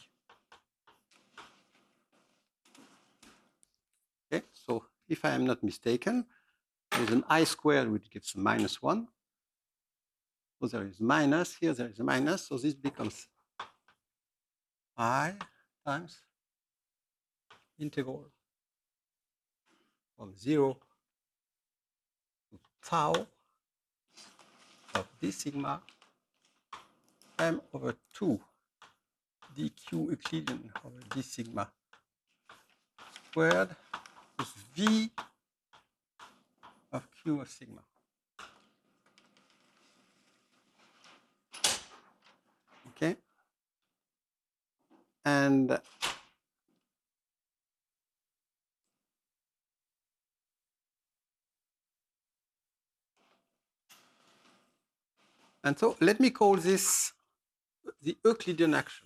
Okay, so if I am not mistaken, there is an I squared which gives minus one. So there is minus, here there is a minus, so this becomes I times integral from zero to tau of d sigma m over two dq Euclidean over d sigma squared plus v of q of sigma. Okay, and and so let me call this the Euclidean action.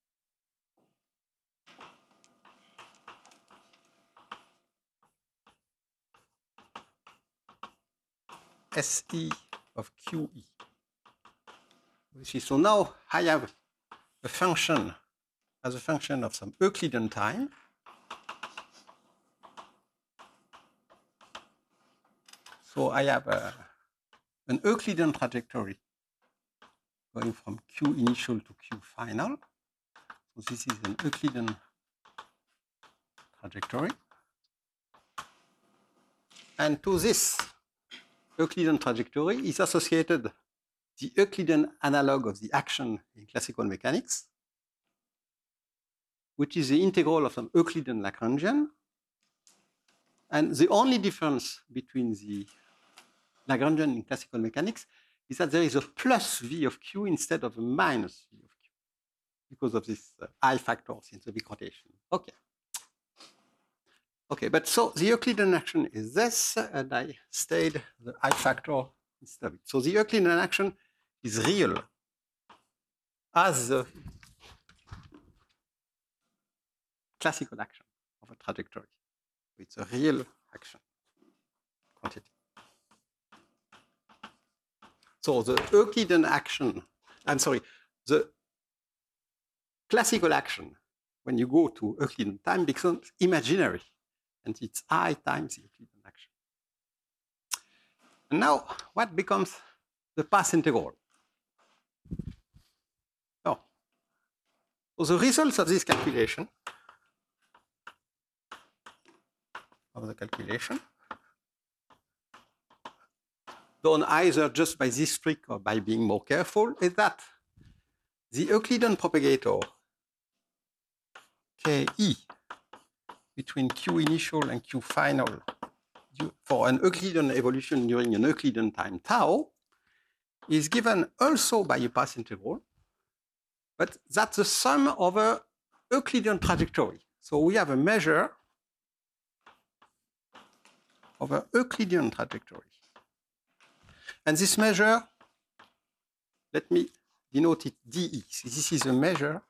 S E of Q E. So now I have a function as a function of some Euclidean time. So I have a, an Euclidean trajectory going from Q initial to Q final. So this is an Euclidean trajectory. And to this Euclidean trajectory is associated the Euclidean analog of the action in classical mechanics, which is the integral of some Euclidean Lagrangian. And the only difference between the Lagrangian in classical mechanics is that there is a plus V of Q instead of a minus V of Q because of this uh, I factors in the big rotation. Okay. Okay, but so the Euclidean action is this, and I stayed the I factor instead of it. So the Euclidean action is real as the classical action of a trajectory. It's a real action quantity. So the Euclidean action, I'm sorry, the classical action, when you go to Euclidean time, becomes imaginary. And it's I times the Euclidean action. And now, what becomes the path integral? Oh. So the results of this calculation, of the calculation, done either just by this trick or by being more careful, is that the Euclidean propagator K E between Q initial and Q final for an Euclidean evolution during an Euclidean time tau is given also by a path integral, but that's the sum of a Euclidean trajectory. So we have a measure of an Euclidean trajectory. And this measure, let me denote it D E. So this is a measure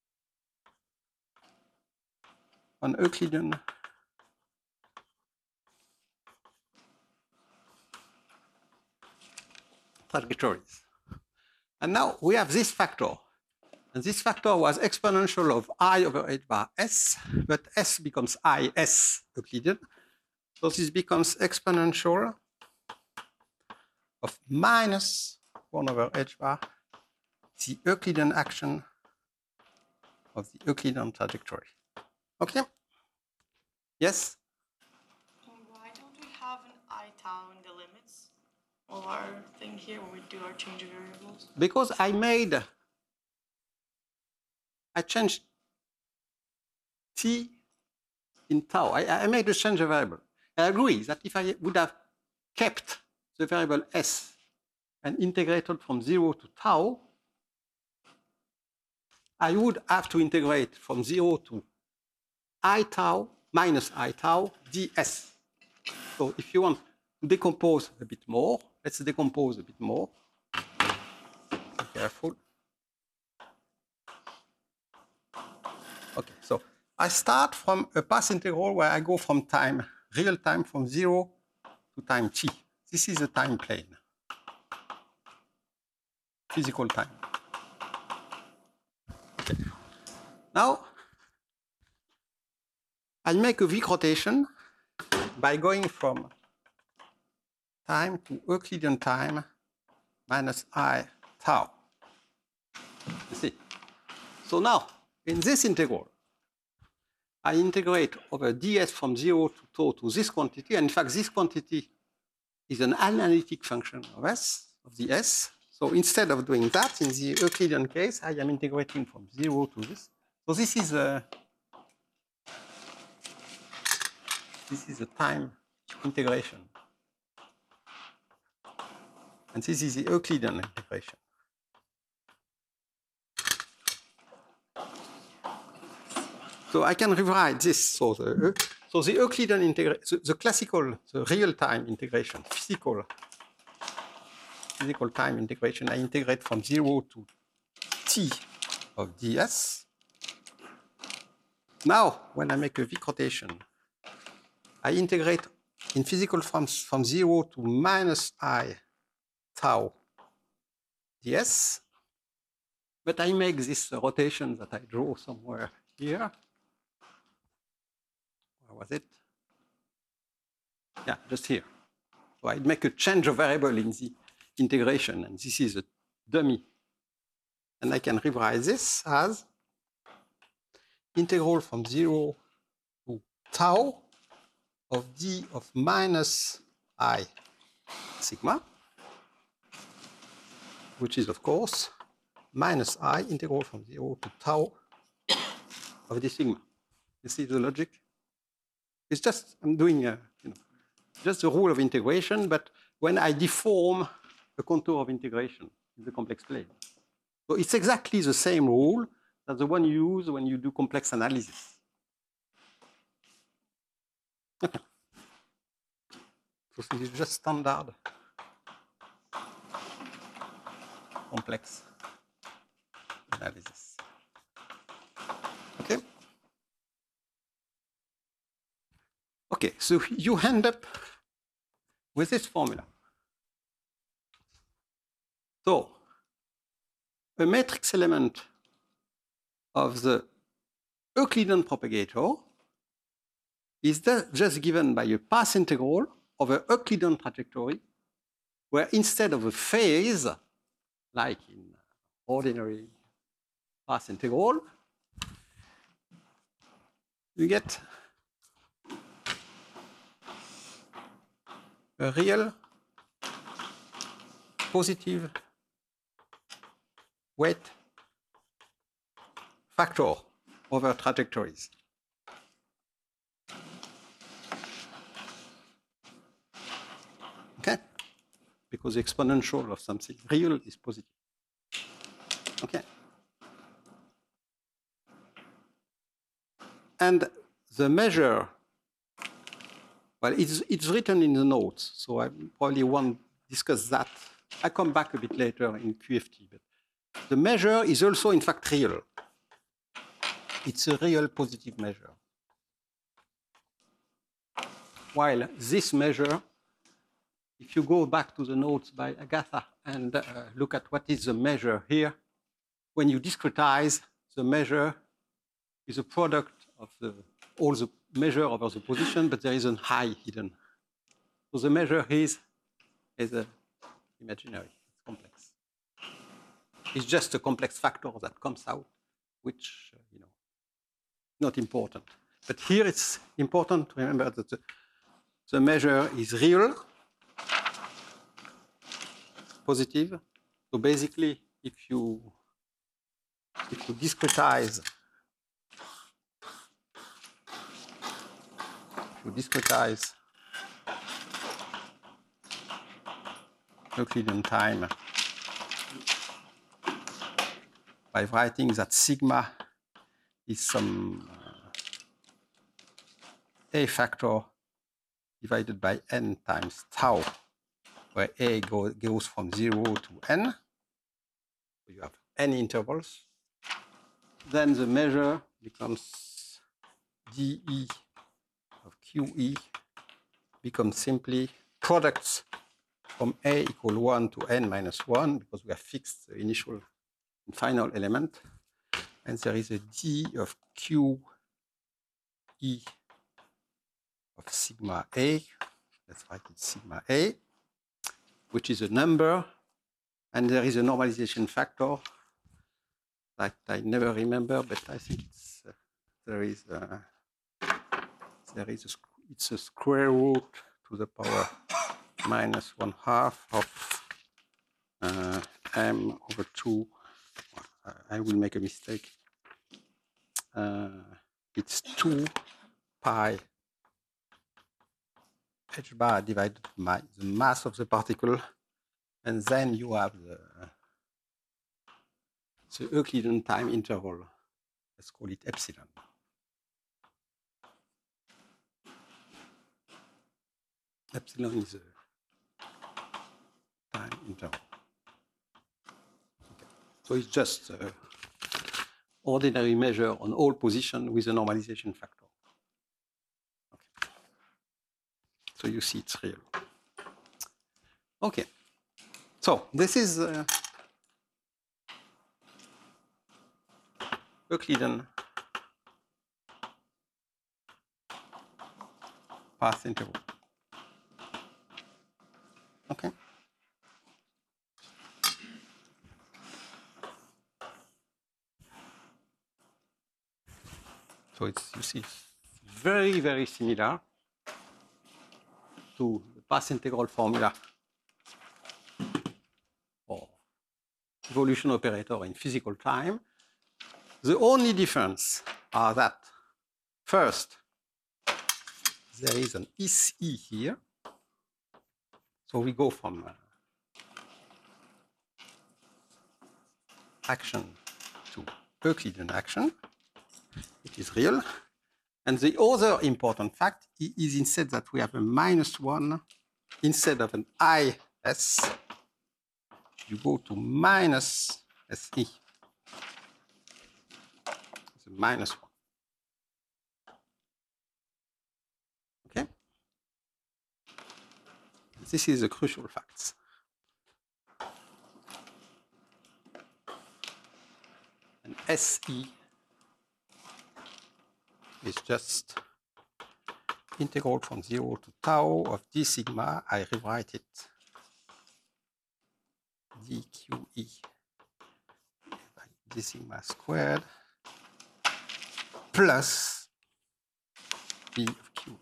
on Euclidean trajectories. And now we have this factor. And this factor was exponential of I over eight bar S, but S becomes I S Euclidean. So this becomes exponential of minus one over h bar the Euclidean action of the Euclidean trajectory. Okay? Yes? Why don't we have an I tau in the limits of our thing here when we do our change of variables? Because I made, I changed t in tau. I, I made a change of variable. I agree that if I would have kept the variable s and integrated from zero to tau, I would have to integrate from zero to I tau minus I tau ds. So if you want to decompose a bit more, let's decompose a bit more. Be careful. Okay, so I start from a path integral where I go from time, real time, from zero to time t. This is a time plane, physical time. Okay. Now, I'll make a Wick rotation by going from time to Euclidean time minus I tau. You see? So now, in this integral, I integrate over ds from zero to tau to this quantity. And in fact, this quantity is an analytic function of s, of the s. So instead of doing that, in the Euclidean case, I am integrating from zero to this. So this is a, this is a time integration. And this is the Euclidean integration. So I can rewrite this. So the, so the Euclidean integration, the, the classical, the real-time integration, physical, physical time integration, I integrate from zero to t of ds. Now, when I make a Wick rotation, I integrate in physical forms from zero to minus I tau ds. But I make this rotation that I draw somewhere here. Where was it? Yeah, just here. So I make a change of variable in the integration, and this is a dummy. And I can rewrite this as integral from zero to tau of d of minus I sigma, which is, of course, minus I integral from zero to tau of d sigma. You see the logic? It's just, I'm doing a, you know, just the rule of integration, but when I deform the contour of integration in the complex plane. So it's exactly the same rule as the one you use when you do complex analysis. Okay. So this is just standard complex analysis. Okay? Okay, so you end up with this formula. So a matrix element of the Euclidean propagator is just given by a path integral of an Euclidean trajectory, where instead of a phase, like in ordinary path integral, you get a real positive weight factor over trajectories. Okay? Because the exponential of something real is positive. Okay? And the measure, well, it's, it's written in the notes, so I probably won't discuss that. I come back a bit later in Q F T. But the measure is also, in fact, real. It's a real positive measure. While this measure, if you go back to the notes by Agatha and uh, look at what is the measure here, when you discretize, the measure is a product of the, all the measure over the position, but there is a high hidden. So the measure is, is a imaginary, it's complex. It's just a complex factor that comes out, which, uh, you know, not important. But here it's important to remember that the, the measure is real, positive. So basically, if you if you discretize, if you discretize Euclidean time by writing that sigma is some uh, a factor divided by n times tau, where a go, goes from zero to n. So you have n intervals. Then the measure becomes dE of Q E becomes simply products from a equal one to n minus one, because we have fixed the initial and final element. And there is a d of Q E of sigma A. Let's write it sigma A, which is a number. And there is a normalization factor that I never remember, but I think it's, uh, there is a, there is a, it's a square root to the power minus one half of uh, m over two. Uh, I will make a mistake. Uh, it's two pi h bar divided by the mass of the particle, and then you have the, the Euclidean time interval. Let's call it epsilon. Epsilon is a time interval. Okay. So it's just an ordinary measure on all positions with a normalization factor. Okay. So you see it's real. Okay. So this is uh, Euclidean path interval. Okay. So it's, you see, it's very, very similar to the path integral formula or evolution operator in physical time. The only difference are that first, there is an is E here. So we go from uh, action to Euclidean action. It is real. And the other important fact is instead that we have a minus one instead of an I S, you go to minus S E. It's a minus one. Okay? This is the crucial facts. And S E is just integral from zero to tau of d sigma. I rewrite it dQe by d sigma squared plus d of Q E.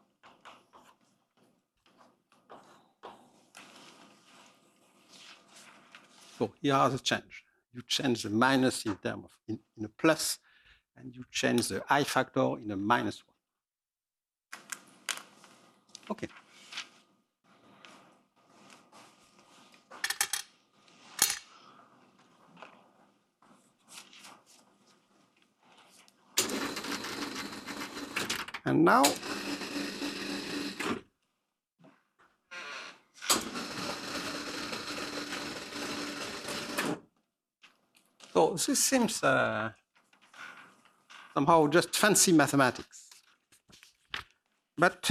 So here are the change. You change the minus in terms of in, in a plus, and you change the I factor in a minus one. Okay. And now, so this seems uh, somehow just fancy mathematics. But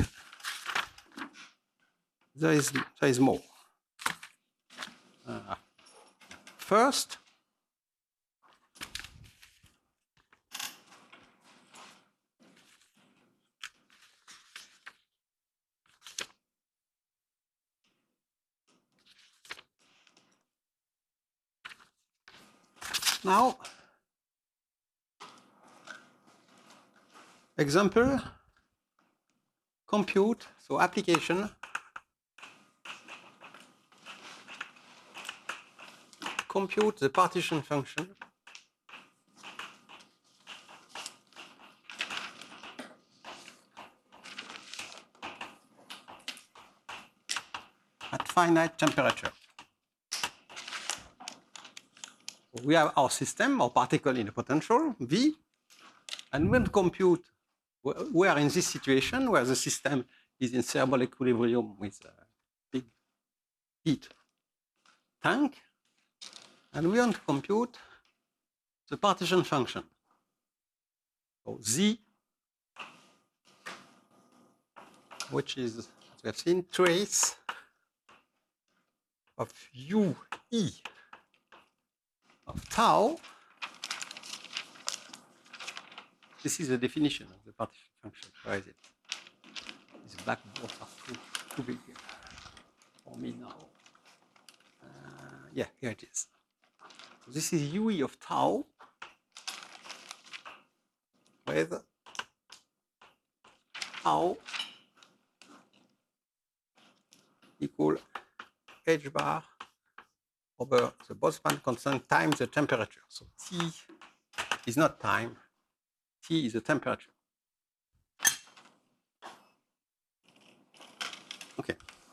there is, there is more. Uh, first, Now, example, compute, so application, compute the partition function at finite temperature. We have our system, our particle in a potential, V, and we want to compute, we are in this situation where the system is in thermal equilibrium with a big heat tank, and we want to compute the partition function. So Z, which is, as we have seen, trace of U E of tau. This is the definition of the partition function. Where is it? These blackboards are too, too big for me now. Uh, yeah, here it is. So this is U E of tau with tau equal h bar over the Boltzmann constant times the temperature. So T is not time, T is the temperature. Okay.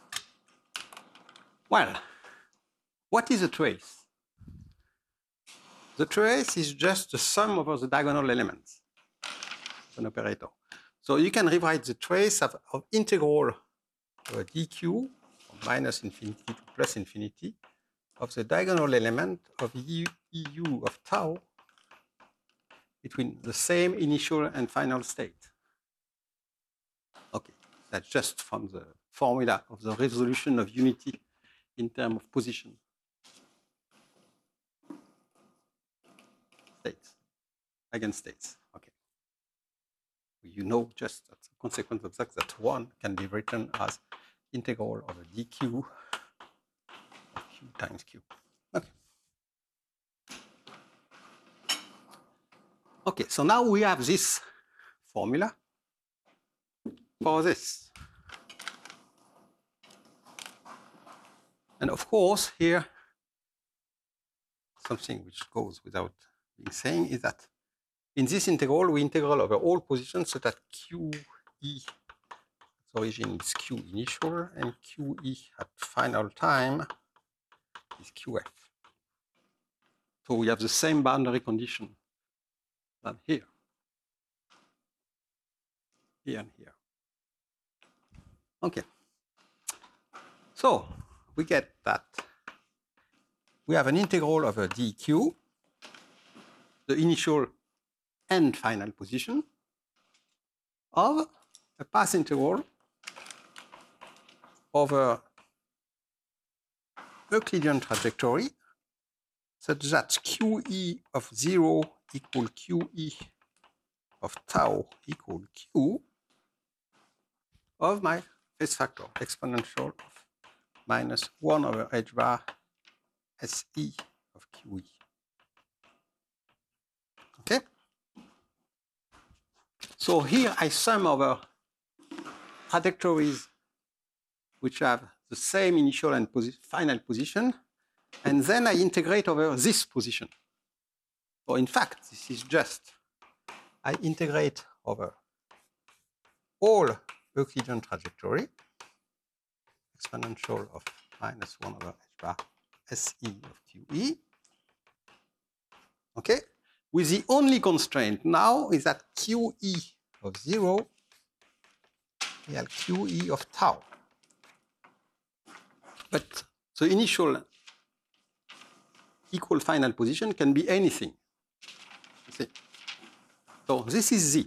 Well, what is a trace? The trace is just the sum over the diagonal elements, an operator. So you can rewrite the trace of, of integral uh, dq from minus infinity to plus infinity of the diagonal element of E U of tau between the same initial and final state. Okay, that's just from the formula of the resolution of unity in terms of position. States, eigenstates, okay. You know just as a consequence of that, that one can be written as integral over dq of q times q. Okay. Okay, so now we have this formula for this. And of course, here, something which goes without being saying is that in this integral, we integral over all positions so that Q E, its origin is Q initial, and Q E at final time is Q F. So we have the same boundary condition than here, here and here. Okay. So we get that we have an integral over dq, the initial and final position, of a path integral over Euclidean trajectory such that QE of zero equal QE of tau equal Q of my phase factor exponential of minus one over h bar S E of Q E. Okay? So here I sum over trajectories which have the same initial and posi final position, and then I integrate over this position. So in fact, this is just, I integrate over all Euclidean trajectory, exponential of minus one over h bar S E of Q E. Okay? With the only constraint now is that Q E of zero equal Q E of tau. But the initial equal final position can be anything. See? So this is Z.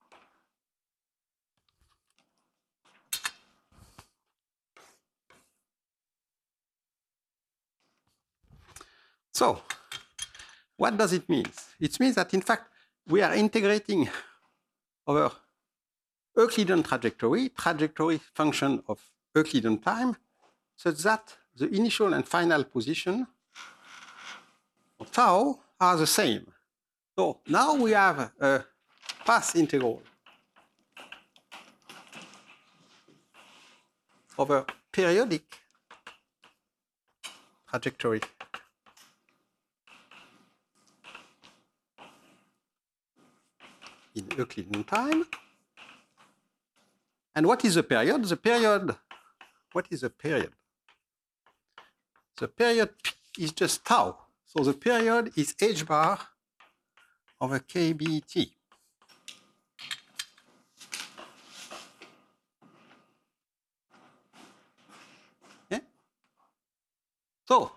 So what does it mean? It means that in fact we are integrating over Euclidean trajectory, trajectory function of Euclidean time, such that the initial and final position of tau are the same. So now we have a path integral over periodic trajectory in Euclidean time. And what is the period? The period, what is the period? The period is just tau. So the period is h bar over k B T. Yeah? So,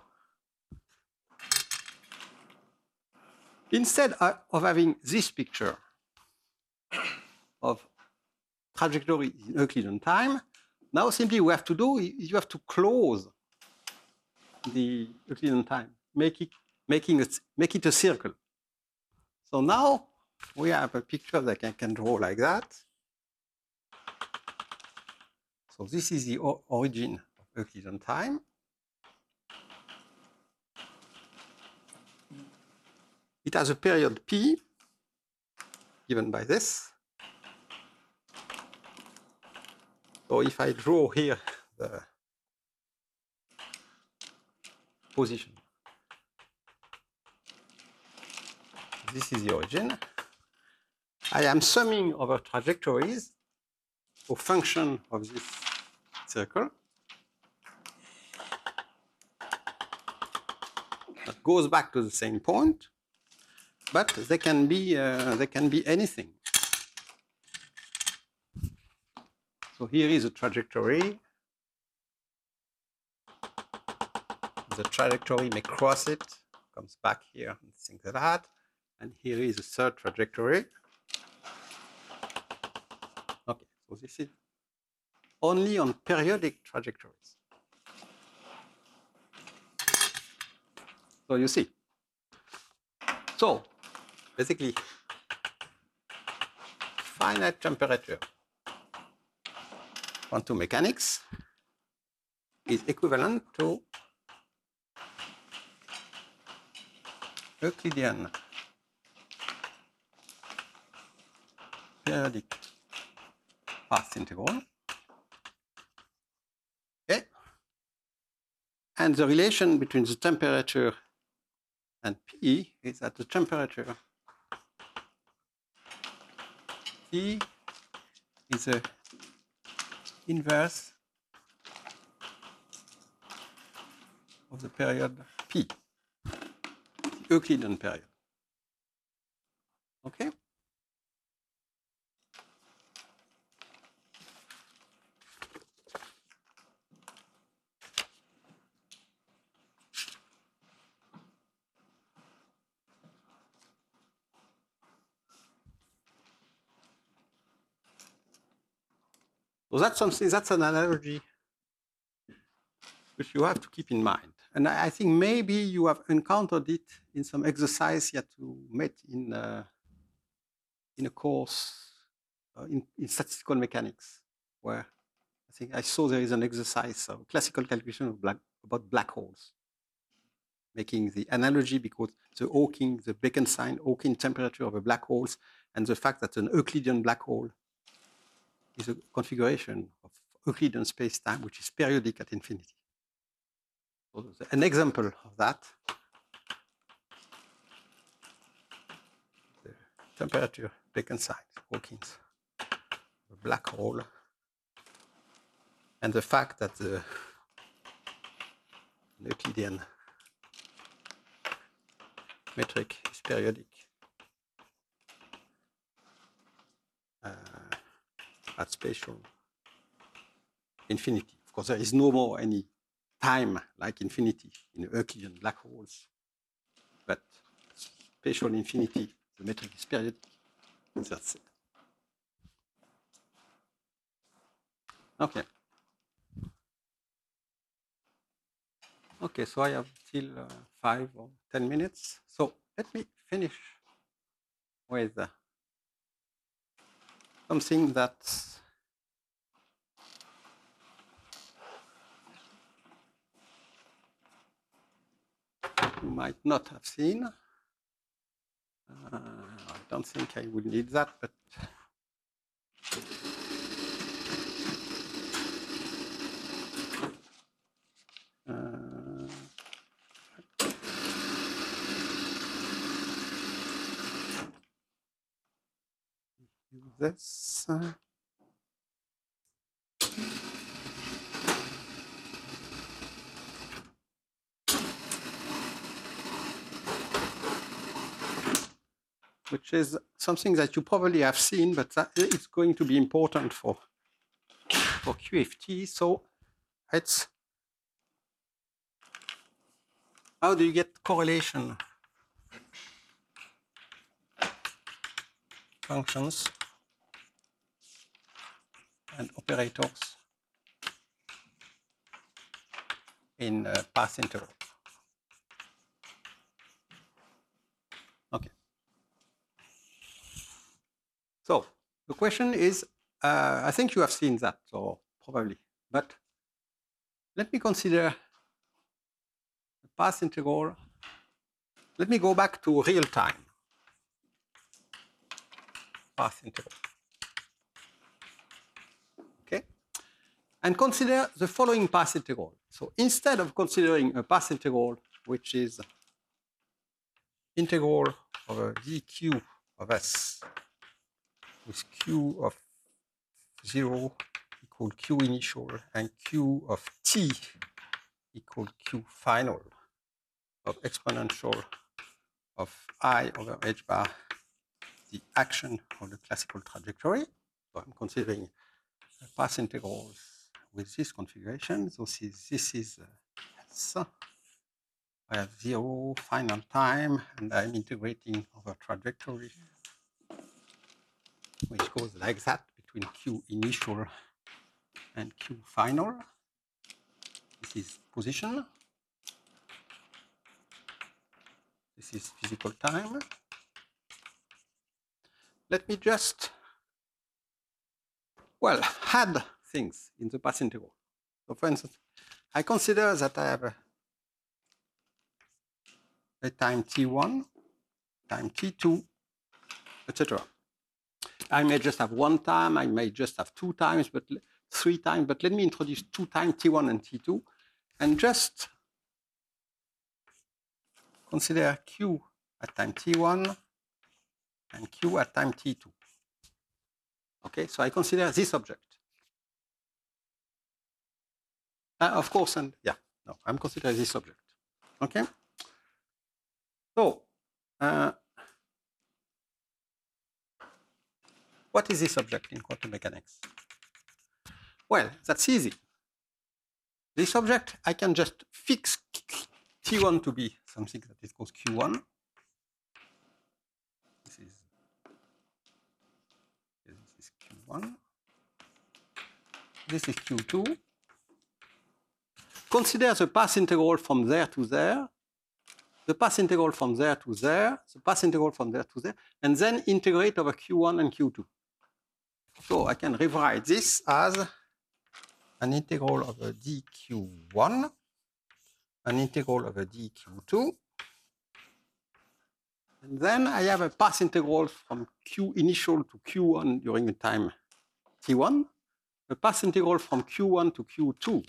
instead of having this picture of trajectory in Euclidean time, now simply we have to do is you have to close the Euclidean time, make it, making it, make it a circle. So now we have a picture that I can draw like that. So this is the origin of Euclidean time. It has a period P, given by this. So if I draw here the position, this is the origin. I am summing over trajectories for function of this circle. That goes back to the same point, but they can be uh, they can be anything. So here is a trajectory. The trajectory may cross it, comes back here, and things like that. And here is a third trajectory. Okay, so this is only on periodic trajectories. So you see. So basically, finite temperature quantum mechanics is equivalent to Euclidean periodic path integral. Okay. And the relation between the temperature and P is that the temperature T is a inverse of the period P, the Euclidean period. Okay? So that's something, that's an analogy which you have to keep in mind. And I think maybe you have encountered it in some exercise that you met in, uh, in a course uh, in, in statistical mechanics, where I think I saw there is an exercise of classical calculation of black, about black holes, making the analogy because the Hawking, the Bekenstein Hawking temperature of a black holes and the fact that an Euclidean black hole is a configuration of Euclidean space-time which is periodic at infinity. So an example of that, the temperature Bekenstein Hawking's black hole, and the fact that the Euclidean metric is periodic uh, at spatial infinity. Of course, there is no more any time like infinity in Euclidean black holes, but spatial infinity, the metric is periodic, and that's it. Okay. Okay, so I have still uh, five or ten minutes. So let me finish with uh, something that you might not have seen. don't think I will need that, but uh, use this. Uh, which is something that you probably have seen, but that it's going to be important for, for Q F T. So it's, how do you get correlation functions and operators in uh, path interval? Okay. So the question is, uh, I think you have seen that, or probably, but let me consider the path integral. Let me go back to real time path integral. Okay, and consider the following path integral. So instead of considering a path integral, which is integral over dq of s with q of zero equal q initial and q of t equal q final of exponential of I over h bar, the action of the classical trajectory. So I'm considering path integrals with this configuration. So this is, this is uh, S. I have zero final time, and I'm integrating over trajectory, which goes like that between q initial and q final. This is position. This is physical time. Let me just, well, add things in the path integral. So for instance, I consider that I have a, a time t one, time t two, et cetera. I may just have one time, I may just have two times, but three times, but let me introduce two times t one and t two, and just consider q at time t one and q at time t two. Okay, so I consider this object. Uh, of course, and yeah, no, I'm considering this object. Okay, so uh, what is this object in quantum mechanics? Well, that's easy. This object, I can just fix t one to be something that is called q one. This is, this is q one. This is q two. Consider the path integral from there to there, the path integral from there to there, the path integral from there to there, and then integrate over q one and q two. So I can rewrite this as an integral over d q one, an integral over d q two, and then I have a path integral from q initial to q one during the time t one, a path integral from q one to q two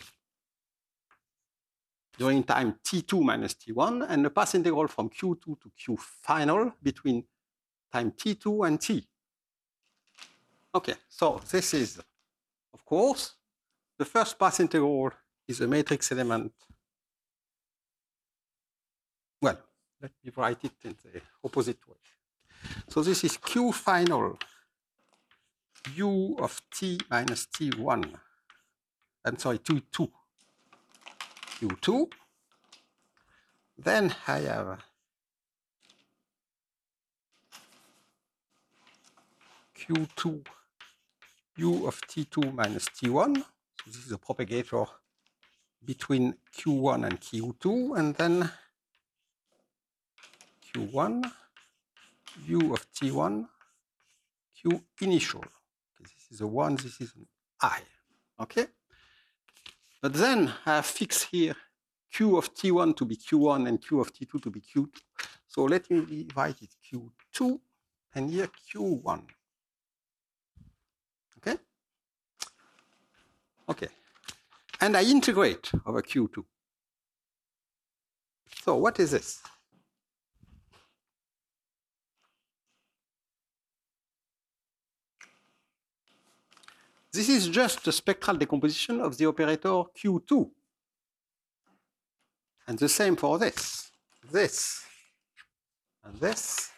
during time t two minus t one, and a path integral from q two to q final between time t two and t. Okay, so this is, of course, the first path integral is a matrix element. Well, let me write it in the opposite way. So this is q final u of t minus t one. I'm sorry, q two. q two. Then I have q two u of t two minus t one. So this is a propagator between q one and q two, and then q one u of t one q initial. Okay, this is a one, this is an I. Okay? But then I have fixed here q of t one to be q one and q of t two to be q two. So let me write it q two and here Q one. Okay? Okay. And I integrate over Q two. So what is this? This is just the spectral decomposition of the operator Q two. And the same for this, this, and this.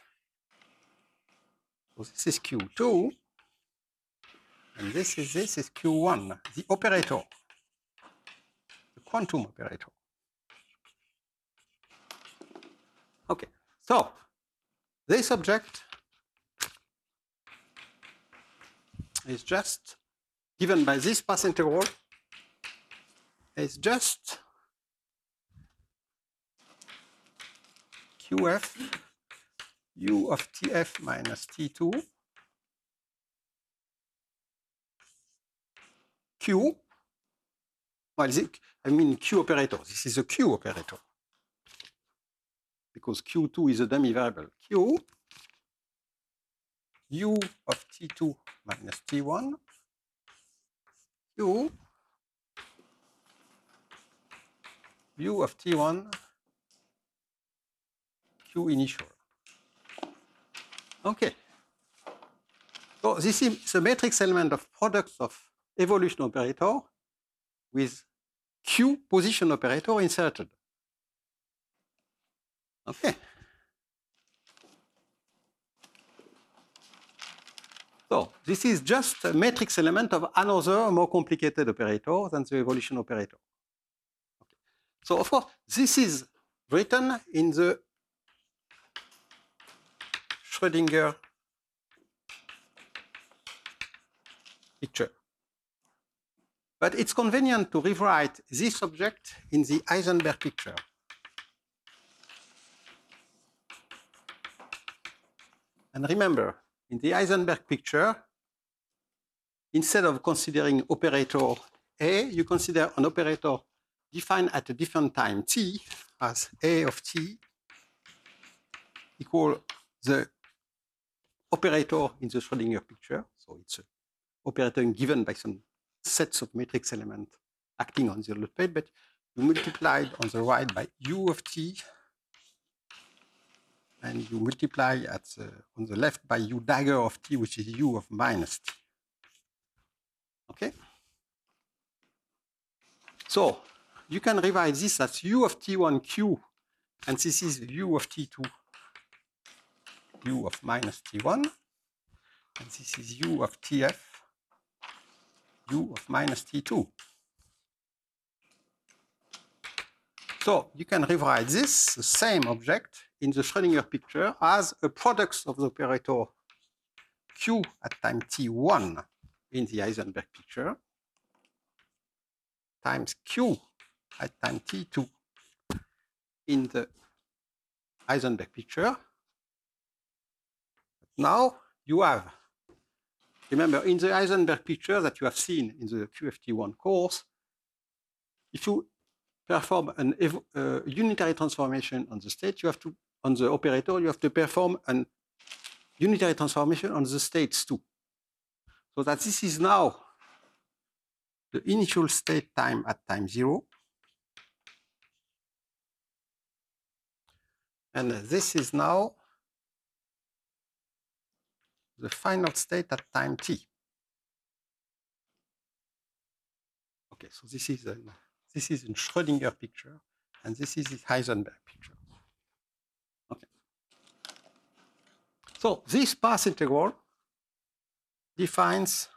So this is Q two, and this is this is Q one, the operator, the quantum operator. Okay, so this object is just given by this path integral. Is just Q F U of T F minus T two Q. Well, I mean Q operator. This is a Q operator because Q two is a dummy variable. Q U of T two minus T one Q U of T one Q initial. Okay. So this is a matrix element of products of evolution operator with Q position operator inserted. Okay. So this is just a matrix element of another more complicated operator than the evolution operator. Okay. So of course, this is written in the Schrödinger picture. But it's convenient to rewrite this object in the Heisenberg picture. And remember, in the Heisenberg picture, instead of considering operator A, you consider an operator defined at a different time t as A of t equal the operator in the Schrödinger picture. So it's an operator given by some sets of matrix elements acting on the load plate, but you multiplied on the right by U of t, and you multiply at the, on the left by U dagger of t, which is U of minus t. Okay? So you can revise this as U of T one Q, and this is U of T two U of minus T one, and this is U of T F U of minus T two. So you can rewrite this, the same object, in the Schrödinger picture as a product of the operator Q at time T one in the Heisenberg picture times Q at time T two in the Heisenberg picture. Now you have, remember, in the Heisenberg picture that you have seen in the Q F T one course, if you perform an uh, unitary transformation on the state, you have to, on the operator, you have to perform an unitary transformation on the states too. So that this is now the initial state time at time zero. And this is now the final state at time t. Okay, so this is a, this is a Schrödinger picture, and this is the Heisenberg picture. Okay. So this path integral defines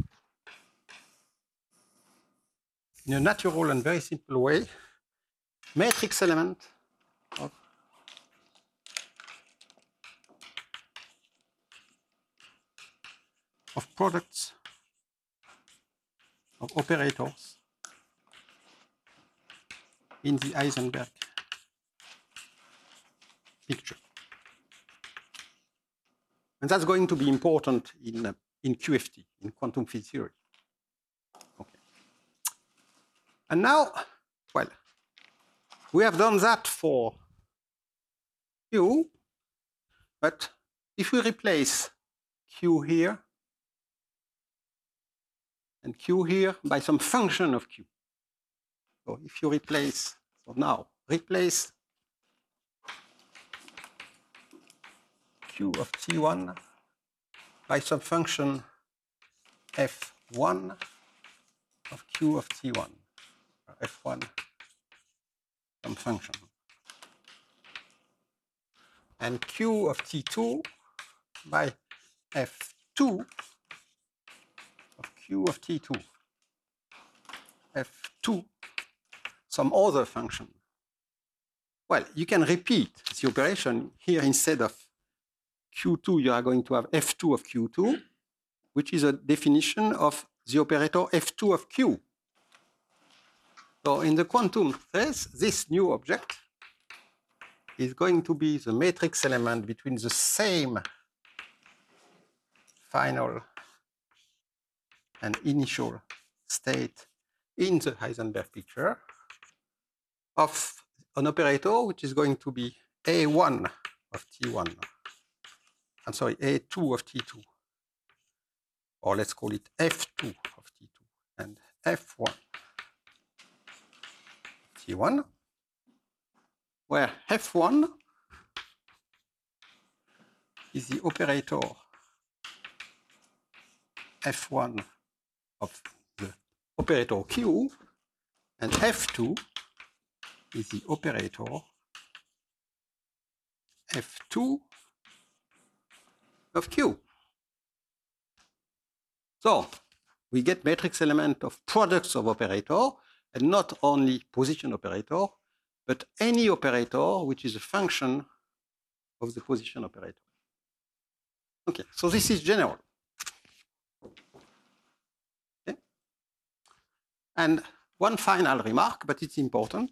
in a natural and very simple way matrix element of of products of operators in the Heisenberg picture. And that's going to be important in, uh, in Q F T, in quantum field theory. Okay. And now, well, we have done that for Q, but if we replace Q here and Q here by some function of Q. So if you replace, so now replace Q of T one by some function F one of Q of T one, or F one some function. And Q of T two by F two of Q of T two, F two, some other function. Well, you can repeat the operation here. Instead of Q two, you are going to have F two of Q two, which is a definition of the operator F two of Q. So in the quantum phase, this new object is going to be the matrix element between the same final and initial state in the Heisenberg picture of an operator which is going to be A one of T one. I'm sorry, A two of T two. Or let's call it F two of T two and F one of T one, where F one is the operator F one of the operator Q, and F two is the operator F two of Q. So we get matrix element of products of operator, and not only position operator, but any operator which is a function of the position operator. Okay, so this is general. Okay. And one final remark, but it's important.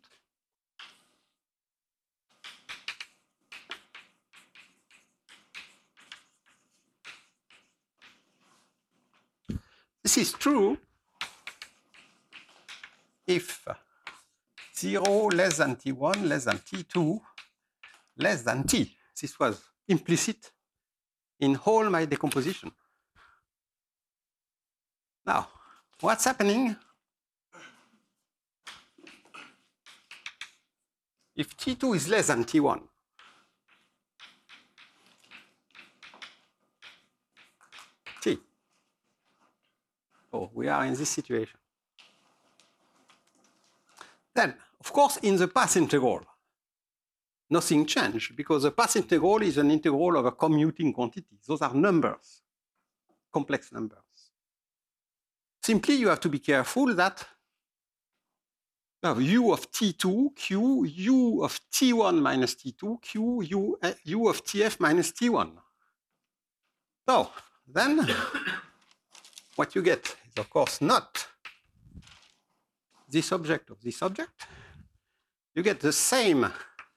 This is true if zero less than T one, less than T two, less than T. This was implicit in all my decomposition. Now, what's happening if T two is less than T one? T. So we are in this situation. Then, of course, in the path integral, nothing changed, because the path integral is an integral of a commuting quantity. Those are numbers, complex numbers. Simply, you have to be careful that you have U of T two, Q, U of T one minus T two, Q, U, uh, U of T F minus T one. So then what you get is, of course, not this object of this object. You get the same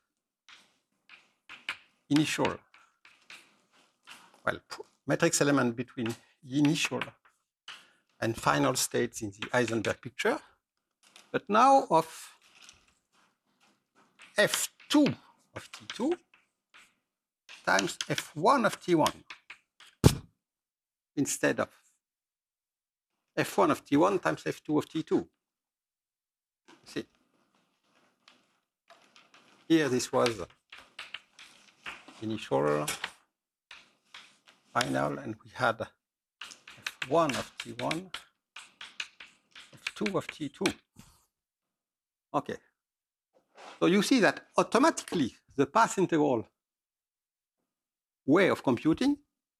initial, well, matrix element between initial and final states in the Heisenberg picture, but now of F two of T two times F one of T one instead of F one of T one times F two of T two. See, here this was initial, final, and we had F one of T one, F two of T two. Okay. So you see that automatically the path integral way of computing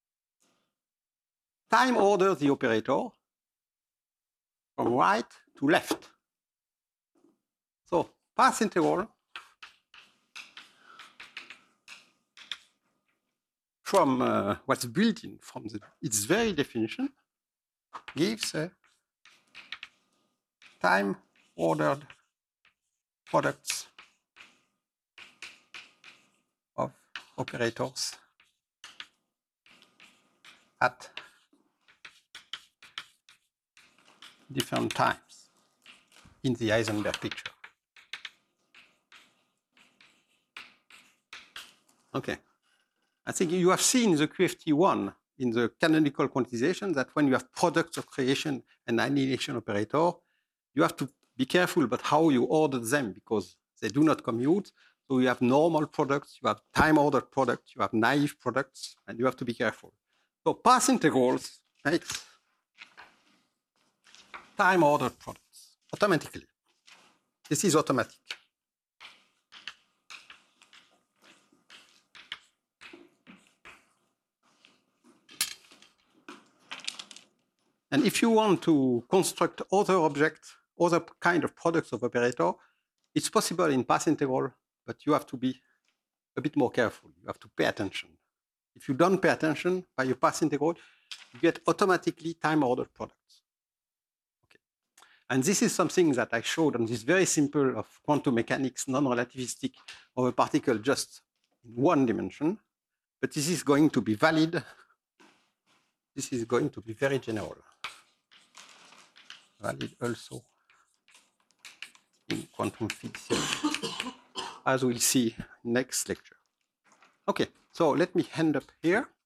time orders the operator from right to left. So path integral from uh, what's built in from the, its very definition gives a time ordered products of operators at different times in the Heisenberg picture. Okay. I think you have seen the Q F T one in the canonical quantization that when you have products of creation and annihilation operator, you have to be careful about how you order them because they do not commute. So you have normal products, you have time-ordered products, you have naive products, and you have to be careful. So path integrals makes time-ordered products automatically. This is automatic. And if you want to construct other objects, other kind of products of operator, it's possible in path integral, but you have to be a bit more careful. You have to pay attention. If you don't pay attention by your path integral, you get automatically time-ordered products. Okay. And this is something that I showed on this very simple of quantum mechanics, non-relativistic of a particle just in one dimension. But this is going to be valid. This is going to be very general. Valid also in quantum field theory, as we'll see next lecture. Okay, so let me end up here.